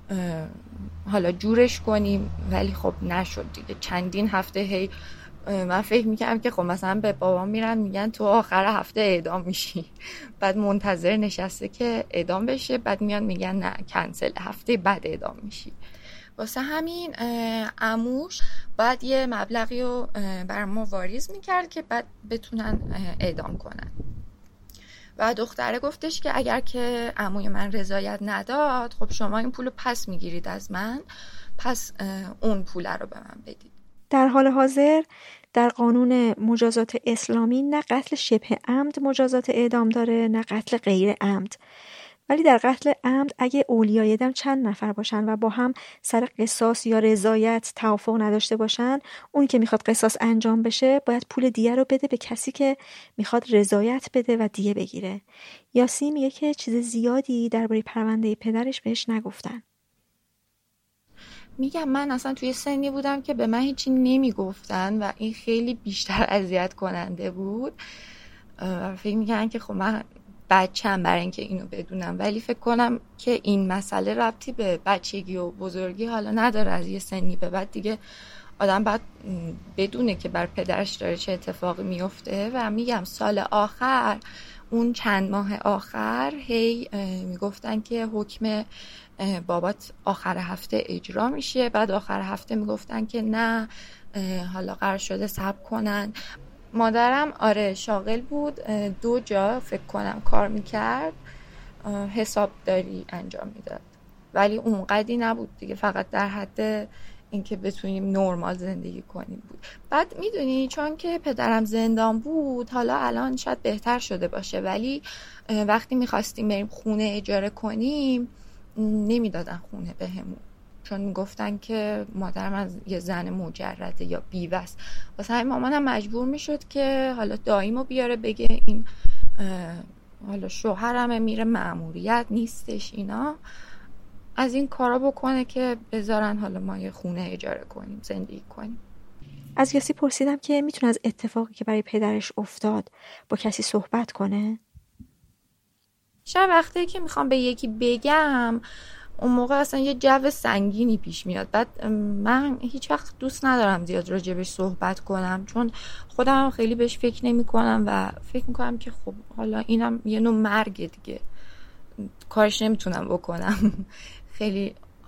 حالا جورش کنیم، ولی خب نشد دیگه. چندین هفته هی من فکر میکردم که خب مثلا به بابام میرن میگن تو آخر هفته اعدام میشی، بعد منتظر نشسته که اعدام بشه، بعد میان میگن نه کنسل، هفته بعد اعدام میشی. واسه همین عموش بعد یه مبلغی رو بر ما واریز میکرد که بعد بتونن اعدام کنن و دختره گفتش که اگر که عموی من رضایت نداد خب شما این پولو پس میگیرید از من، پس اون پول رو به من بدید. در حال حاضر در قانون مجازات اسلامی نه قتل شبه عمد مجازات اعدام داره نه قتل غیر عمد، ولی در قتل عمد اگه اولیای دم چند نفر باشن و با هم سر قصاص یا رضایت توافق نداشته باشن، اون که میخواد قصاص انجام بشه باید پول دیه رو بده به کسی که میخواد رضایت بده و دیه بگیره. یاسی میگه که چیز زیادی درباره پرونده پدرش بهش نگفتن. میگم من اصلا توی سنی بودم که به من هیچی نمیگفتن و این خیلی بیشتر اذیت کننده بود. فکر میکنن که خب من بچه‌ام برای اینکه اینو بدونم، ولی فکر کنم که این مسئله ربطی به بچگی و بزرگی حالا نداره. از یه سنی به بعد دیگه آدم باید بدونه که بر پدرش داره چه اتفاقی میفته و میگم سال آخر، اون چند ماه آخر هی میگفتن که حکم بابات آخر هفته اجرا میشه، بعد آخر هفته میگفتن که نه حالا قرار شده صبر کنن. مادرم آره شاغل بود، دو جا فکر کنم کار میکرد، حسابداری انجام میداد ولی اونقدی نبود دیگه، فقط در حد اینکه بتونیم نرمال زندگی کنیم بود. بعد میدونی چون که پدرم زندان بود حالا الان شاید بهتر شده باشه، ولی وقتی میخواستیم بریم خونه اجاره کنیم نمیدادن خونه بهمون، چون میگفتن که مادرم از یه زن مجرده یا بیوه است. واسه همین مامانم مجبور میشد که حالا داییمو بیاره بگه این حالا شوهرمه میره مأموریت نیستش، اینا از این کارا بکنه که بذارن حالا ما یه خونه اجاره کنیم زندگی کنیم. از کسی پرسیدم که میتونه از اتفاقی که برای پدرش افتاد با کسی صحبت کنه. شاید وقتی که میخوام به یکی بگم اون موقع اصلا یه جو سنگینی پیش میاد. بعد من هیچ وقت دوست ندارم زیاد راجبش صحبت کنم چون خودم خیلی بهش فکر نمی کنم و فکر میکنم که خب حالا اینم یه نوع مرگ دیگه، کارش نمیتونم بکنم. خیلی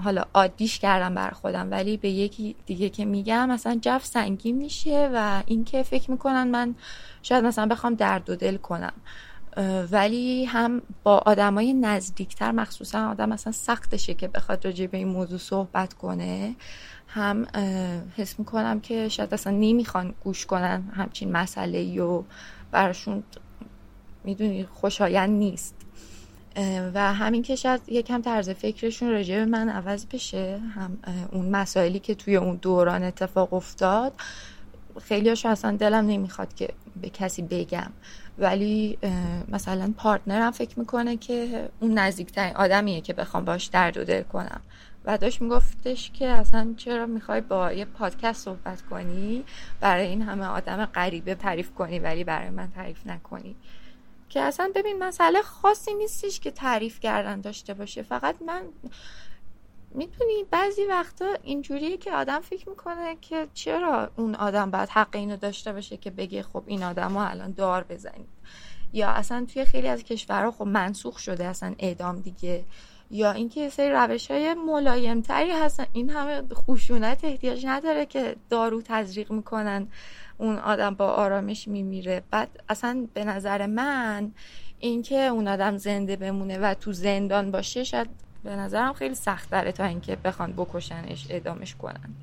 حالا عادیش کردم بر خودم، ولی به یکی دیگه که میگم مثلا جو سنگین میشه و این که فکر میکنن من شاید مثلا بخوام درد و دل کنم، ولی هم با آدمای نزدیکتر مخصوصا آدم مثلا سختشه که بخواد راجع به این موضوع صحبت کنه، هم حس میکنم که شاید اصلا نمیخوان گوش کنن همچین مسئله‌ای و براشون میدونی خوشایند نیست و همین که شاید یکم طرز فکرشون راجع به من عوض بشه. هم اون مسائلی که توی اون دوران اتفاق افتاد خیلیاشو اصلا دلم نمیخواد که به کسی بگم، ولی مثلا پارتنرم فکر میکنه که اون نزدیکترین آدمیه که بخوام باش درد و دل کنم و داشت میگفتش که اصلا چرا میخوای با یه پادکست صحبت کنی، برای این همه آدم غریبه تعریف کنی ولی برای من تعریف نکنی. که اصلا ببین مسئله خاصی نیستش که تعریف کردن داشته باشه، فقط من میتونی بعضی وقتا اینجوریه که آدم فکر میکنه که چرا اون آدم باید حق اینو داشته باشه که بگه خب این آدمو الان دار بزنید، یا اصلا توی خیلی از کشورها خب منسوخ شده اصلا اعدام دیگه، یا اینکه یه سری روش‌های ملایم‌تری هستن، این همه خشونت احتیاج نداره که دارو تزریق میکنن اون آدم با آرامش میمیره. بعد اصلا به نظر من اینکه اون آدم زنده بمونه و تو زندان باشه شاید به نظرم خیلی سخت داره تا اینکه بخوان بکشنش اعدامش کنن.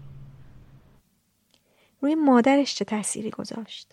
روی مادرش چه تأثیری گذاشت؟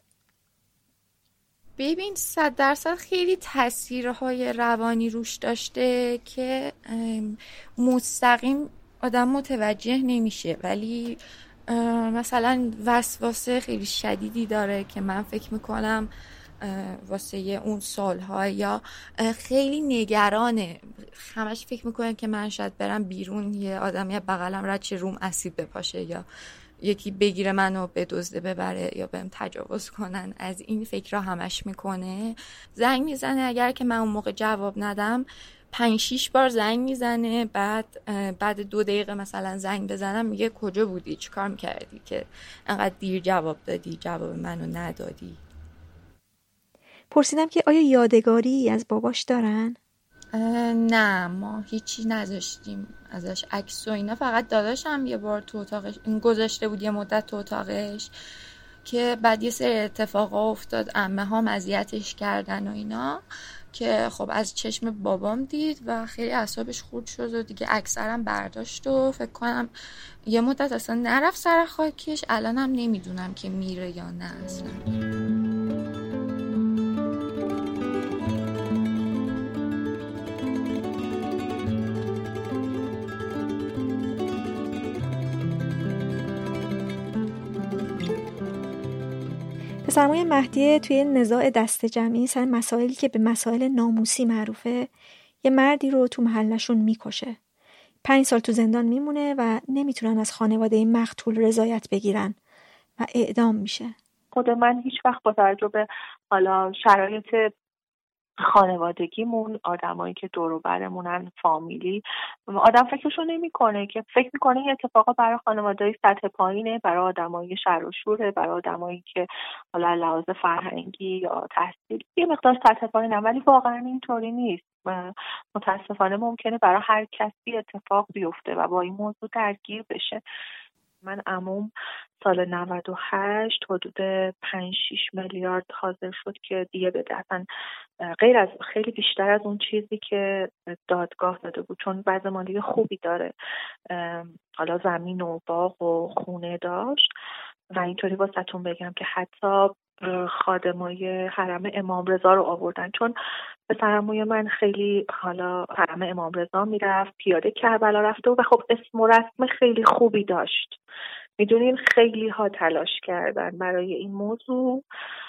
ببین صد درصد خیلی تأثیرهای روانی روش داشته که مستقیم آدم متوجه نمیشه، ولی مثلا وسواس خیلی شدیدی داره که من فکر میکنم واسه اون سالها، یا خیلی نگرانه، همش فکر میکنه که من شاید برم بیرون یه آدمی بغلم رد چه روم اسید بپاشه یا یکی بگیره منو بدزده ببره یا بهم تجاوز کنن. از این فکرها همش میکنه. زنگ میزنه اگر که من اون موقع جواب ندم پنج شیش بار زنگ میزنه، بعد بعد دو دقیقه مثلا زنگ بزنم میگه کجا بودی، چی کار میکردی که انقدر دیر جواب دادی، جواب منو ندادی. پرسیدم که آیا یادگاری از باباش دارن؟ نه ما هیچی نذاشتیم ازش عکس و اینا، فقط داداشم یه بار تو اتاقش این گذاشته بود یه مدت تو اتاقش که بعد یه سری اتفاقا افتاد، عمه ها اذیتش کردن و اینا که خب از چشم بابام دید و خیلی اعصابش خورد شد و دیگه اکثرا برداشت و فکر کنم یه مدت اصلا نرفت سر خاکش. الانم نمیدونم که میره یا نه اصلا. پسرموی مهدیه توی نزاع دست جمعی سر مسائلی که به مسائل ناموسی معروفه یه مردی رو تو محلشون میکشه. پنج سال تو زندان میمونه و نمیتونن از خانواده مقتول رضایت بگیرن و اعدام میشه. خود من هیچ وقت با توجه به حالا شرایط خانوادگیمون، آدمایی که دور و برمونن، فامیلی، آدم فکرشو نمیکنه که فکر میکنه این اتفاقا برای خانواده‌های سطح پایینه، برای آدمای شر و شوره، برای آدمایی که حالا لحاظ فرهنگی یا تحصیلی یه مقدار سطح پایینه، ولی واقعا اینطوری نیست. متاسفانه ممکنه برای هر کسی اتفاق بیفته و با این موضوع درگیر بشه. من عموم سال نود و هشت حدود پنج شش میلیارد حاضر شد که دیگه بده، اصلا غیر از خیلی بیشتر از اون چیزی که دادگاه داده بود، چون وضع مالی خوبی داره، حالا زمین و باغ و خونه داشت و اینطوری واسهتون بگم که حتی خادمای حرم امام رضا رو آوردن، چون پسرعموی من خیلی حالا حرم امام رضا میرفت، پیاده کربلا رفته و خب اسم و رسم خیلی خوبی داشت. میدونین خیلی ها تلاش کردن برای این موضوع،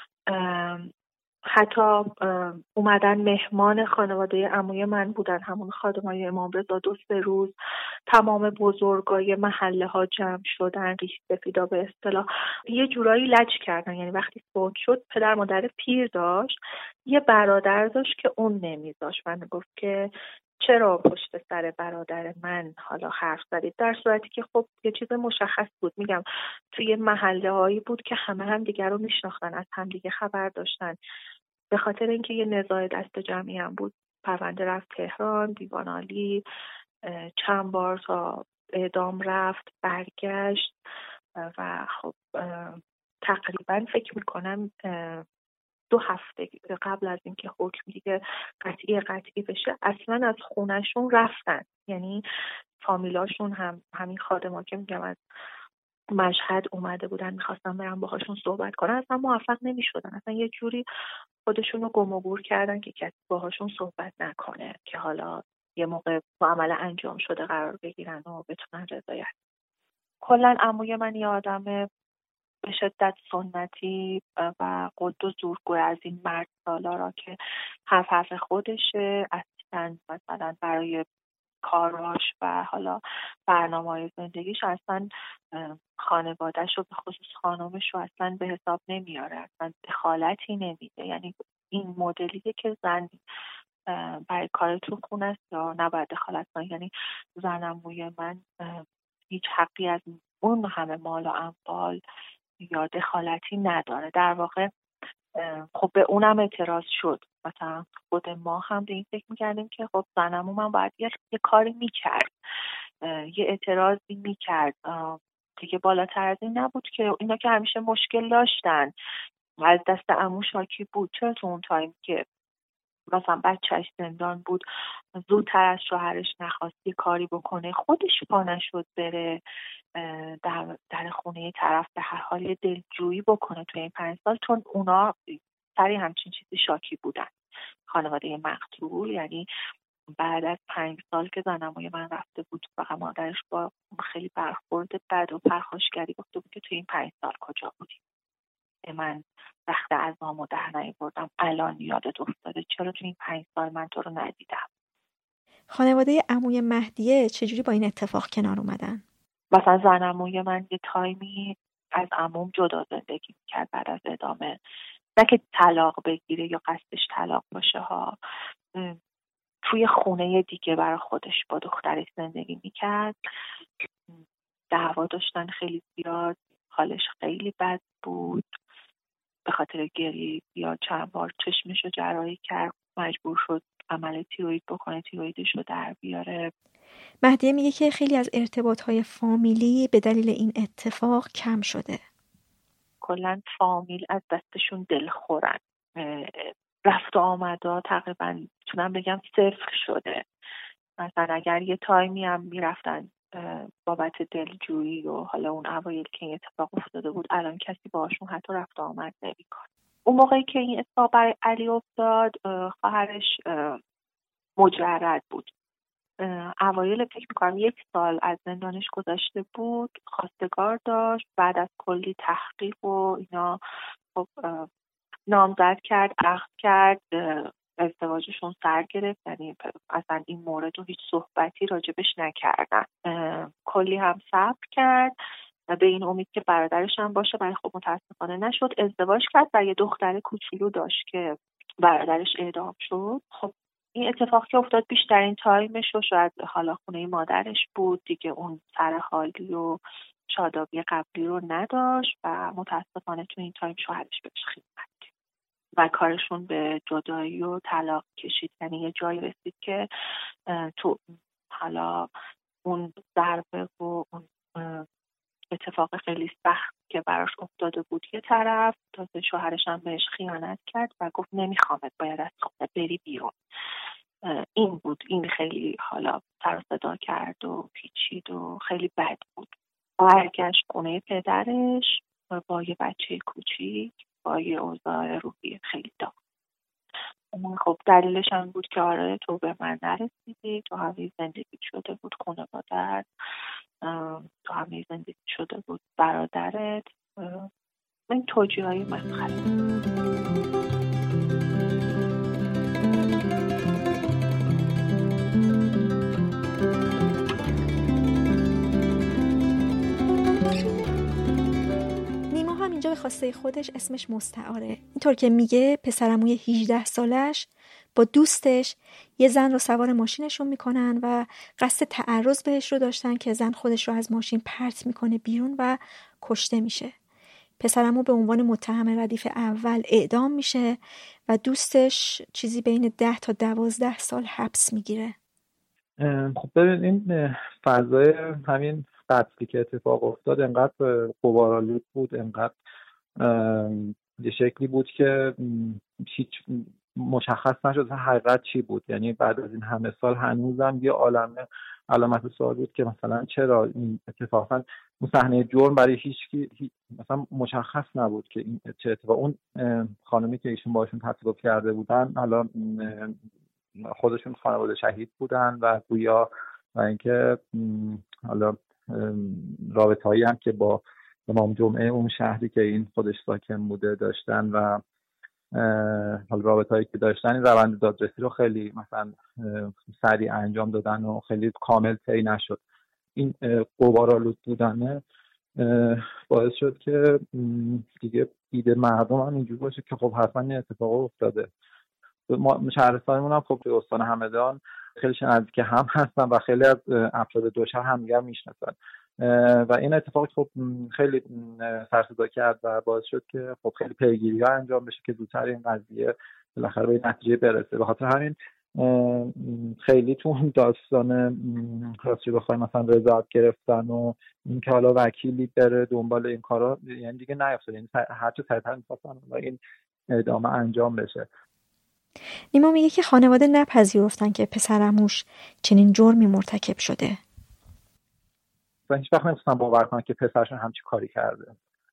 حتی اومدن مهمان خانواده عموی من بودن، همون خادمای امام رضا، دو سه روز تمام بزرگای محله ها جمع شدن، ریش سفیدا به اصطلاح یه جورایی لج کردن. یعنی وقتی فوت شد پدر مادر پیر داشت، یه برادر داشت که اون نمیذاشت و میگفت که چرا پشت سر برادر من حالا حرف زدید، در صورتی که خب یه چیز مشخص بود. میگم توی محله هایی بود که همه هم دیگر رو میشناختن، از هم دیگه خبر داشتن. به خاطر اینکه یه نزاع دست جمعی هم بود، پرونده رفت تهران، دیوان عالی، چند بار تا اعدام رفت برگشت و خب تقریبا فکر میکنم دو هفته قبل از اینکه حکم دیگه قطعی قطعی بشه اصلا از خونهشون رفتن. یعنی فامیلاشون هم همین خادما که میگم از مشهد اومده بودن میخواستن برن باهاشون صحبت کنن، اصلا موفق نمیشدن. اصلا یه جوری خودشون رو گم و گور کردن که کسی باهاشون صحبت نکنه که حالا یه موقع معامله انجام شده قرار بگیرن و بتونن رضایت. کلا عموی من یه آدم به شدت سنتی و قد و زورگوی از این مرد سالارا که حرف حرف خودشه، اصلا مثلا برای کاراش و حالا برنامه‌های زندگیش اصلا خانواده‌ش رو به خصوص خانمش رو اصلا به حساب نمیاره، اصلا دخالتی نمیده. یعنی این مدلیه که زن برای کار تو خونه است یا نباید دخالت کنه. یعنی زنموی من هیچ حقی از اون همه مال و اموال یا دخالتی نداره. در واقع خب به اونم اعتراض شد. مثلا خود ما هم به این فکر میکردیم که خب زنمو من باید یه, یه کاری میکرد، یه اعتراضی میکرد دیگه. بالاتر از این نبود که اینا که همیشه مشکل داشتن از دست عمو شاکی بود. چرا تو اون تایم که مثلا بچهش زندان بود زودتر از شوهرش نخواست یه کاری بکنه، خودش پا نشد بره در, در خونه طرف به هر حال دلجویی بکنه توی این پنج سال، چون اونا سری همچین چیزی شاکی بودن. خانواده مقتول یعنی بعد از پنج سال که زنموی من رفته بود فقط مادرش با خیلی برخورد بد و پرخاشگری گفته بود که توی این پنج سال کجا بودیم؟ من رخت عظامو در نیاوردم، الان یادت افتاده؟ چرا توی این پنج سال من تو رو ندیدم؟ خانواده عموی مهدیه چجوری با این اتفاق کنار اومدن؟ مثلا زنموی من یه تایمی از عموم جدا زندگی میکرد بعد از ادامه، نه که طلاق بگیره یا قصدش طلاق باشه ها، توی خونه دیگه برای خودش با دخترش زندگی میکرد. دعوا داشتن خیلی زیاد، حالش خیلی بد بود، به خاطر گریه یا چند بار چشمش رو جراحی کرد، مجبور شد عمل تیروید بکنه، تیرویدش رو در بیاره. مهدیه میگه که خیلی از ارتباطهای فامیلی به دلیل این اتفاق کم شده. کلا فامیل از دستشون دلخورن، رفت و آمدا تقریبا میتونم بگم صفر شده. مثلا اگر یه تایمی هم میرفتن بابت دلجویی و حالا اون اوایل که این اتفاق افتاده بود الان کسی باهاشون حتی رفت و آمد نمیکنه. اون موقعی که این اتفاق برای علی افتاد خواهرش مجرد بود. اوایل فکر میکنم یک سال از زندانش گذشته بود، خواستگار داشت، بعد از کلی تحقیق و اینا خب نامزد کرد، عقد کرد، ازدواجشون سر گرفت. یعنی اصلا این مورد رو هیچ صحبتی راجبش نکردن. کلی هم صبر کرد به این امید که برادرش هم باشه، ولی خب متاسفانه نشد. ازدواج کرد و یه دختر کوچولو داشت که برادرش اعدام شد. خب این اتفاق که افتاد بیشترین تایمش رو شاید حالا خونه مادرش بود دیگه، اون سرحالی و شادابی قبلی رو نداشت و متاسفانه تو این تایم شوهرش بهش خیانت کرد و کارشون به جدایی و طلاق کشید. یعنی یه جایی رسید که تو حالا اون ضربه و اون اتفاق خیلی سخت که براش افتاده بود یه طرف، تازه شوهرش هم بهش خیانت کرد و گفت نمیخوامت، باید از خونه بری بیرون. این بود، این خیلی حالا سر و صدا کرد و پیچید و خیلی بد بود. برگشت خونه پدرش با یه بچه کوچیک با یه اوضاع روحی خیلی داغ. خب دلیلش هم بود که آره تو به من نرسیدی، تو همه زندگی شده بود خانواده‌ات، تو همه زندگی شده بود برادرت. این توجیه های مسخره. اینجا به خواسته خودش اسمش مستعاره. اینطور که میگه پسرعموی هجده سالش با دوستش یه زن رو سوار ماشینشون میکنن و قصد تعرض بهش رو داشتن که زن خودش رو از ماشین پرت میکنه بیرون و کشته میشه. پسرعمو به عنوان متهم ردیف اول اعدام میشه و دوستش چیزی بین ده تا دوازده سال حبس میگیره. خب ببین این فضای همین قتلی که اتفاق افتاد انقدر غبارآلود بود، انقدر یه شکلی بود که هیچ مشخص نشد حقیقت چی بود. یعنی بعد از این همه سال هنوزم یه عالمه علامت سوال بود که مثلا چرا این اتفاقا اون صحنه جرم برای هیچ کی مثلا مشخص نبود که این چه اتفاق. اون خانمی که ایشون باشون تصادف کرده بودن حالا خودشون خانواده شهید بودن و گویا و اینکه حالا رابطه‌ای هم که با امام جمعه اون شهری که این خودش ساکن بوده داشتن و حالا رابطه‌ای که داشتن این روند دادرسی رو خیلی مثلا سریع انجام دادن و خیلی کامل طی نشد. این غبارآلود بودن باعث شد که دیگه ایده مردم هم اینجوری باشه که خب حتما این اتفاق افتاده. ما شهرستانمون هم خب توی استان همدان خیلی نزدیک هم هستن و خیلی از افراد دو شهر همدیگر میشناسن و این اتفاق خب خیلی سر صدا کرد و باعث شد که خب خیلی پیگیری‌ها انجام بشه که زودتر این قضیه بالاخره به نتیجه برسه. به خاطر همین خیلی تو اون داستان خاصی بخوایم مثلا رضایت گرفتن و اینکه حالا وکیلی بره دنبال این کارا یعنی دیگه نیافتاد. یعنی هر چه سریعتر می‌خواستن و این ادامه انجام بشه. نیما میگه که خانواده نپذیرفتن که پسرعموش چنین جرمی مرتکب شده و هیچ وقت نمی‌تونن باور کنن که پسرشون همچین کاری کرده.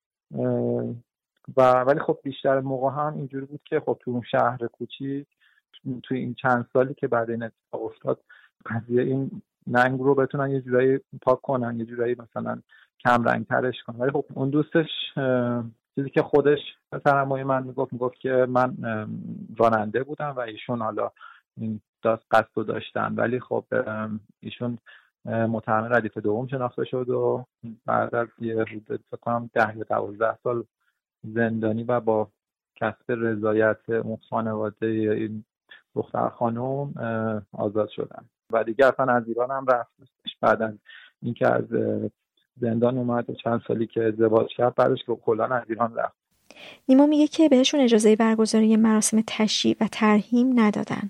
و ولی خب بیشتر موقع هم اینجوری بود که خب تو اون شهر کوچیک توی این چند سالی که بعد این اتفاق افتاد قضیه این ننگ رو بتونن یه جورایی پاک کنن، یه جورایی مثلا کم رنگ ترش کنن. ولی خب اون دوستش چیزی که خودش پسرعموی من میگفت میگفت که من راننده بودم و ایشون حالا این داست قصد رو داشتن ولی خب ایشون متهم ردیف دوم شناخته شد و بعد از یه حدود فکر کنم ده یا دوازده سال زندانی و با کسب رضایت اون خانواده این دختر خانم آزاد شدن و دیگه اصلا از ایران هم رفت. بعد از اینکه از زندان اومد و چند سالی که ازدواج کرد بعدش که کلا از ایران رفت. نیما میگه که بهشون اجازه برگزاری مراسم تشییع و ترحیم ندادن.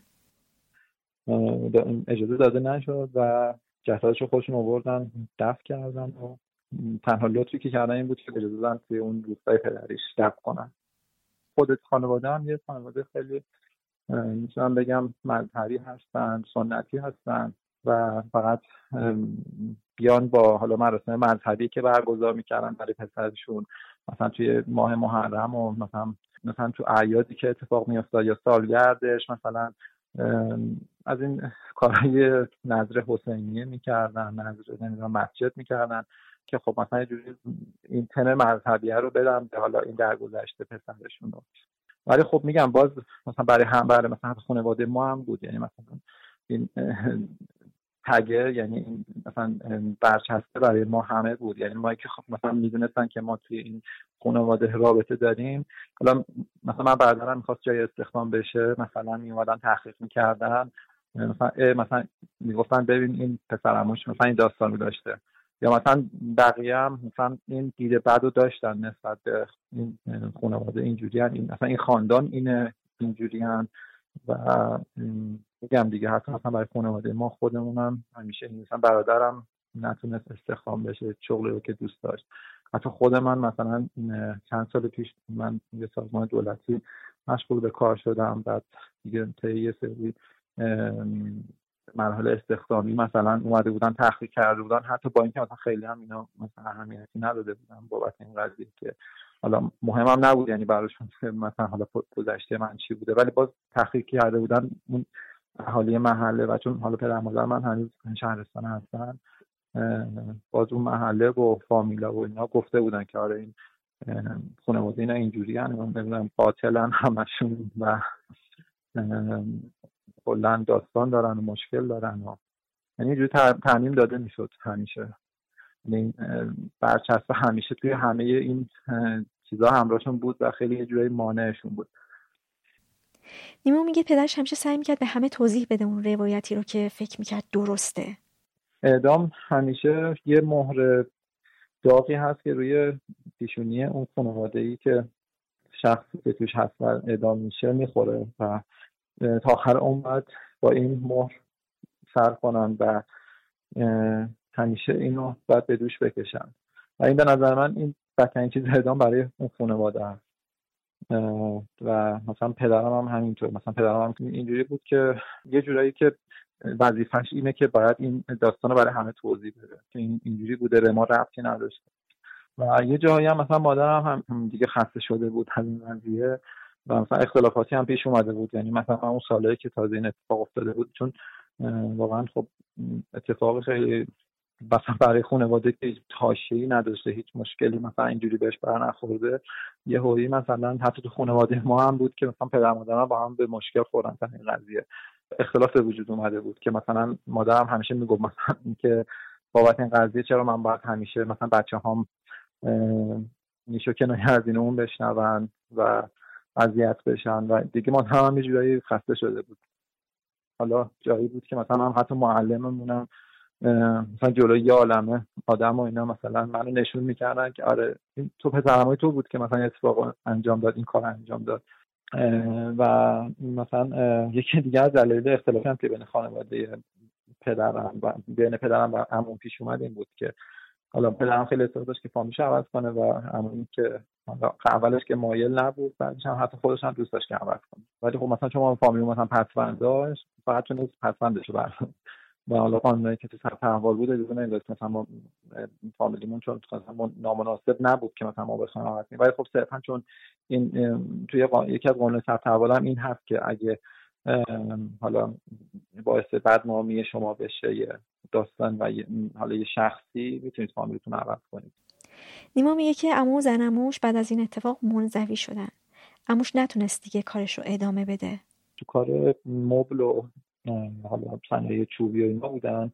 اجازه داده نشد و جسدشو خودشون آوردن دفن کردن و تنها لطفی که کردن این بود که اجازه دادن توی اون روستای پدریش دفن کنن. خودت خانواده هم یه خانواده خیلی میتونم بگم مذهبی هستن، سنتی هستن و فقط بیان با حالا مراسم مذهبی که برگزار میکردن برای پسرشون مثلا توی ماه محرم و مثلا مثلا تو اعیادی که اتفاق میافتاد یا سالگردش مثلا از این کارهای نذر حسینیه میکردن، نذر نمیدونم مسجد میکردن که خب مثلا یه جوری این تم مذهبیه رو بدم به حالا این درگذشته پسرشون رو. ولی خب میگم باز مثلا برای هم برای مثلا خانواده ما هم بود، یعنی مثلا این تگه یعنی این مثلا برچسته برای ما همه بود. یعنی ما که خب مثلا میدونستن که ما توی این خانواده رابطه داریم. حالا مثلا من برادرم میخواست جای استخدام بشه مثلا میومدن تحقیق میکردن مثلا مثلا میگفتن ببین این پسرعموش مثلا این داستانو داشته یا مثلا بقیه هم مثلا این دیده بعدو داشتن نسبت به این خانواده اینجوری هن. این مثلا این خاندان اینه اینجوری هن و میگم دیگه حتی مثلا برای خانواده ما خودمونم همیشه مثلا برادرم نتونست استخدام بشه شغلی رو که دوست داشت. حتی خود من مثلا چند سال پیش من یه سازمان دولتی مشغول به کار شدم، بعد دیگه طی یه سری مرحله استخدامی مثلا اومده بودن تحقیق کرده بودن حتی با اینکه مثلا خیلی هم اینا مثلا اهمیتی نداده بودن بابت این قضیه که حالا مهمم نبود یعنی براشون مثلا حالا گذشته من چی بوده، ولی باز تحقیق کرده بودن اون اهالی محله و چون حالا پدر مادر من هنوز شهرستان هستن باز اون محله و فامیلا و اینا گفته بودن که آره این خانواده اینا اینجوری ان نمیدونم قاتلن همشون و کلا داستان دارن و مشکل دارن و یعنی اینجوری تعمیم داده میشد همیشه. یعنی برچسب همیشه توی همه این چیزا همراهشون بود و خیلی یه جوری مانعشون بود. نیما میگه پدرش همیشه سعی میکرد به همه توضیح بده اون روایتی رو که فکر میکرد درسته. اعدام همیشه یه مهر داغی هست که روی پیشونی اون خانواده‌ای که شخصی که توش هست و اعدام میشه میخوره و تا آخر عمر با این مهر سر کنن و همیشه اینو باید به دوش بکشن و این به نظر من این بدترین چیز اعدام برای اون خانواده هست. و مثلا پدرم هم همینطور، مثلا پدرم هم اینجوری بود که یه جورایی که وظیفه‌اش اینه که باید این داستانو برای همه توضیح بده که این اینجوری بوده، به ما ربطی نداشته. و یه جایی هم مثلا مادرم هم دیگه خسته شده بود از این قضیه و مثلا اختلافاتی هم پیش اومده بود. یعنی مثلا اون سالایی که تازه این اتفاق افتاده بود، چون واقعا خب اتفاق خیلی مثلا برای خانواده که حاشیه‌ای نداشته، هیچ مشکلی مثلا اینجوری بهش بر نخورده، یه هویی مثلا حتی تو خانواده ما هم بود که مثلا پدر مادرم با هم به مشکل خوردن تا این قضیه اختلاف به وجود اومده بود که مثلا مادرم همیشه میگفت مثلا اینکه بابت این قضیه چرا من باید همیشه مثلا بچه‌هام نیشو کنایه از این اون بشنون و اذیت بشن و دیگه مادرم هم یه جورایی خسته شده بود. حالا جایی بود که مثلا هم حتی معلممونم مثلا جلوی یه عالمه آدم و اینا مثلا منو نشون میکردن که آره این تو پسرمای تو بود که مثلا اتفاق انجام داد، این کار انجام داد. و مثلا یکی دیگه از دلایل اختلافی هم که بین خانواده پدرم و بین پدرم و عموم پیش اومد این بود که حالا پدرم خیلی اصرار داشت که فامیلش عوض کنه و عموم که اولش که مایل نبود، بعدش هم حتی خودش هم دوست داشت که عوض کنه. ولی خب مثلا چون فامیل مثلا پسوند داشت، فقط تونست پسوندش رو برداره و حالا قانونی که تو سطح احوال بود اجازه نمیداد مثلا ما فامیلیمون چون مثلا نامناسب نبود که مثلا ما بخوایم عوض کنیم. ولی خب صرفا چون این توی یکی از قانون سطح احوال هم این هست که اگه حالا باعث بدنامی شما بشه یه داستان و حالا یه شخصی، میتونید فامیلیتون عوض کنید. نیما میگه که عمو و زنموش بعد از این اتفاق منزوی شدن. عموش نتونست دیگه کارش رو ادامه بده. تو کار مبل و حالا صنایع چوبی و اینا بودن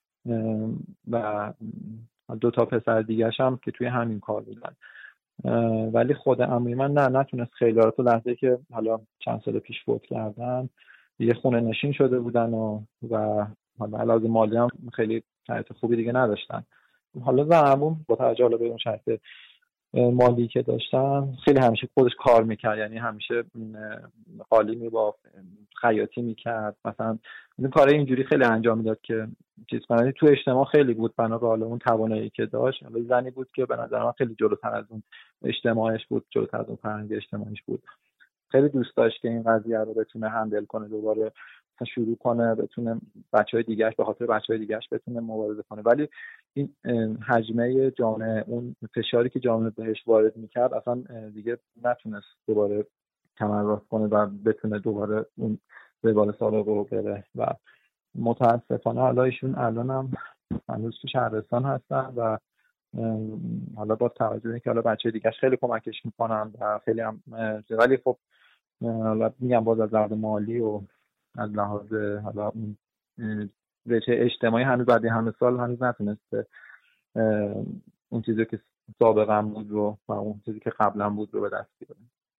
و دو تا پسر دیگه‌ش هم که توی همین کار بودن. ولی خود عموی من نه نتونست خیلی رو تو لحظه که حالا چند سال پیش فوت کردن یه خونه نشین شده بودن و و حالا علاوه مالی هم خیلی شرایط خوبی دیگه نداشتن. حالا زعمون با توجه به اون شرایط مالی که داشتن خیلی همیشه خودش کار میکرد، یعنی همیشه خالی میبافت، خیاطی میکرد، مثلا این کارهای اینجوری خیلی انجام میداد که چیز کنه. تو اجتماع خیلی بود بنا به حالا اون توانایی که داشت. حالا زنی بود که به نظر من خیلی جلوتر از اون اجتماعش بود، جلوتر از اون فرهنگ اجتماعیش بود. خیلی دوست داشت که این قضیه رو بتونه هندل کنه، دوباره شروع کنه، بتونه بچهای دیگه‌اش به خاطر بچهای دیگه‌اش بتونه مبارزه کنه. ولی این حجمه جامعه، اون فشاری که جامعه بهش وارد میکرد اصلا دیگه نتونست دوباره کمر راست کنه و بتونه دوباره اون روال سابق رو بره و متاسفانه حالا ایشون الان هم هنوز تو شهرستان هستن و حالا با توجه به اینکه حالا بچه دیگه‌اش خیلی کمکش میکنن و خیلی هم، ولی خب حالا میگم باز از لحاظ مالی و از لحاظ حالا اون رشته اجتماعی هنوز بعد همه سال هنوز نتونسته اون چیزی که سابقا بود رو و اون چیزی که قبلا بود رو به دست بیاره.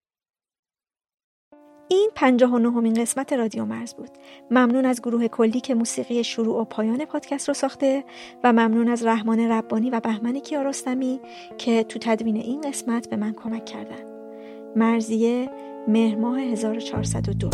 این پنجاه و نهمین قسمت رادیو مرز بود. ممنون از گروه کلی که موسیقی شروع و پایان پادکست رو ساخته و ممنون از رحمان ربانی و بهمن کیارستمی که تو تدوین این قسمت به من کمک کردن. مرزیه، مهر ماه هزار و چهارصد و دو.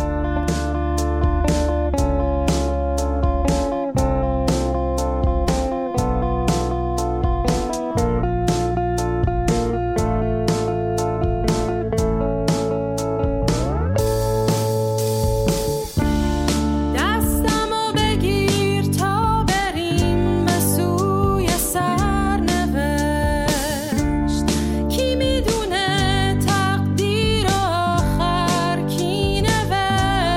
کی میدونه تقدیر آخر کی نوشت.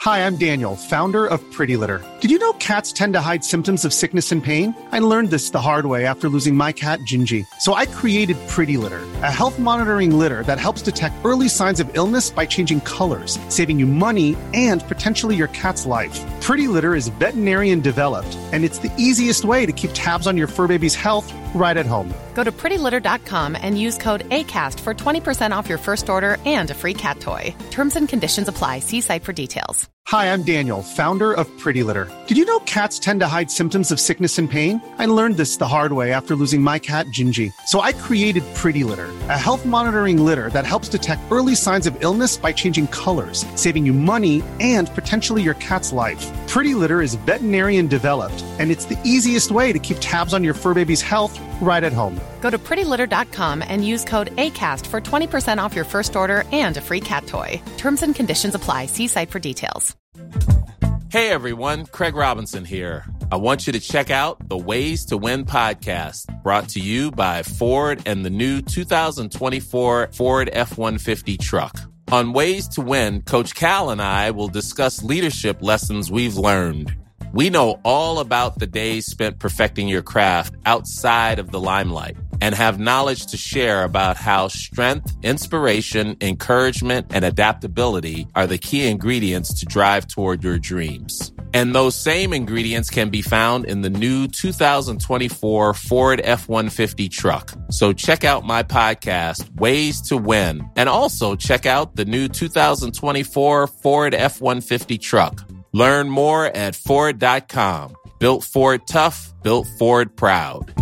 Hi, I'm Daniel, founder of Pretty Litter. Did you know cats tend to hide symptoms of sickness and pain? I learned this the hard way after losing my cat, Gingy. So I created Pretty Litter, a health monitoring litter that helps detect early signs of illness by changing colors, saving you money and potentially your cat's life. Pretty Litter is veterinarian developed, and it's the easiest way to keep tabs on your fur baby's health right at home. Go to pretty litter dot com and use code ACAST for twenty percent off your first order and a free cat toy. Terms and conditions apply. See site for details. Hi, I'm Daniel, founder of Pretty Litter. Did you know cats tend to hide symptoms of sickness and pain? I learned this the hard way after losing my cat, Gingy. So I created Pretty Litter, a health monitoring litter that helps detect early signs of illness by changing colors, saving you money and potentially your cat's life. Pretty Litter is veterinarian developed, and it's the easiest way to keep tabs on your fur baby's health right at home. Go to pretty litter dot com and use code ACAST for twenty percent off your first order and a free cat toy. Terms and conditions apply. See site for details. Hey everyone, Craig Robinson here. I want you to check out the Ways to Win podcast, brought to you by Ford and the new two thousand twenty-four Ford F one fifty truck. On Ways to Win, Coach Cal and I will discuss leadership lessons we've learned. We know all about the days spent perfecting your craft outside of the limelight and have knowledge to share about how strength, inspiration, encouragement, and adaptability are the key ingredients to drive toward your dreams. And those same ingredients can be found in the new two thousand twenty-four Ford F one fifty truck. So check out my podcast, Ways to Win, and also check out the new two thousand twenty-four Ford F one fifty truck. Learn more at Ford dot com. Built Ford tough, built Ford proud.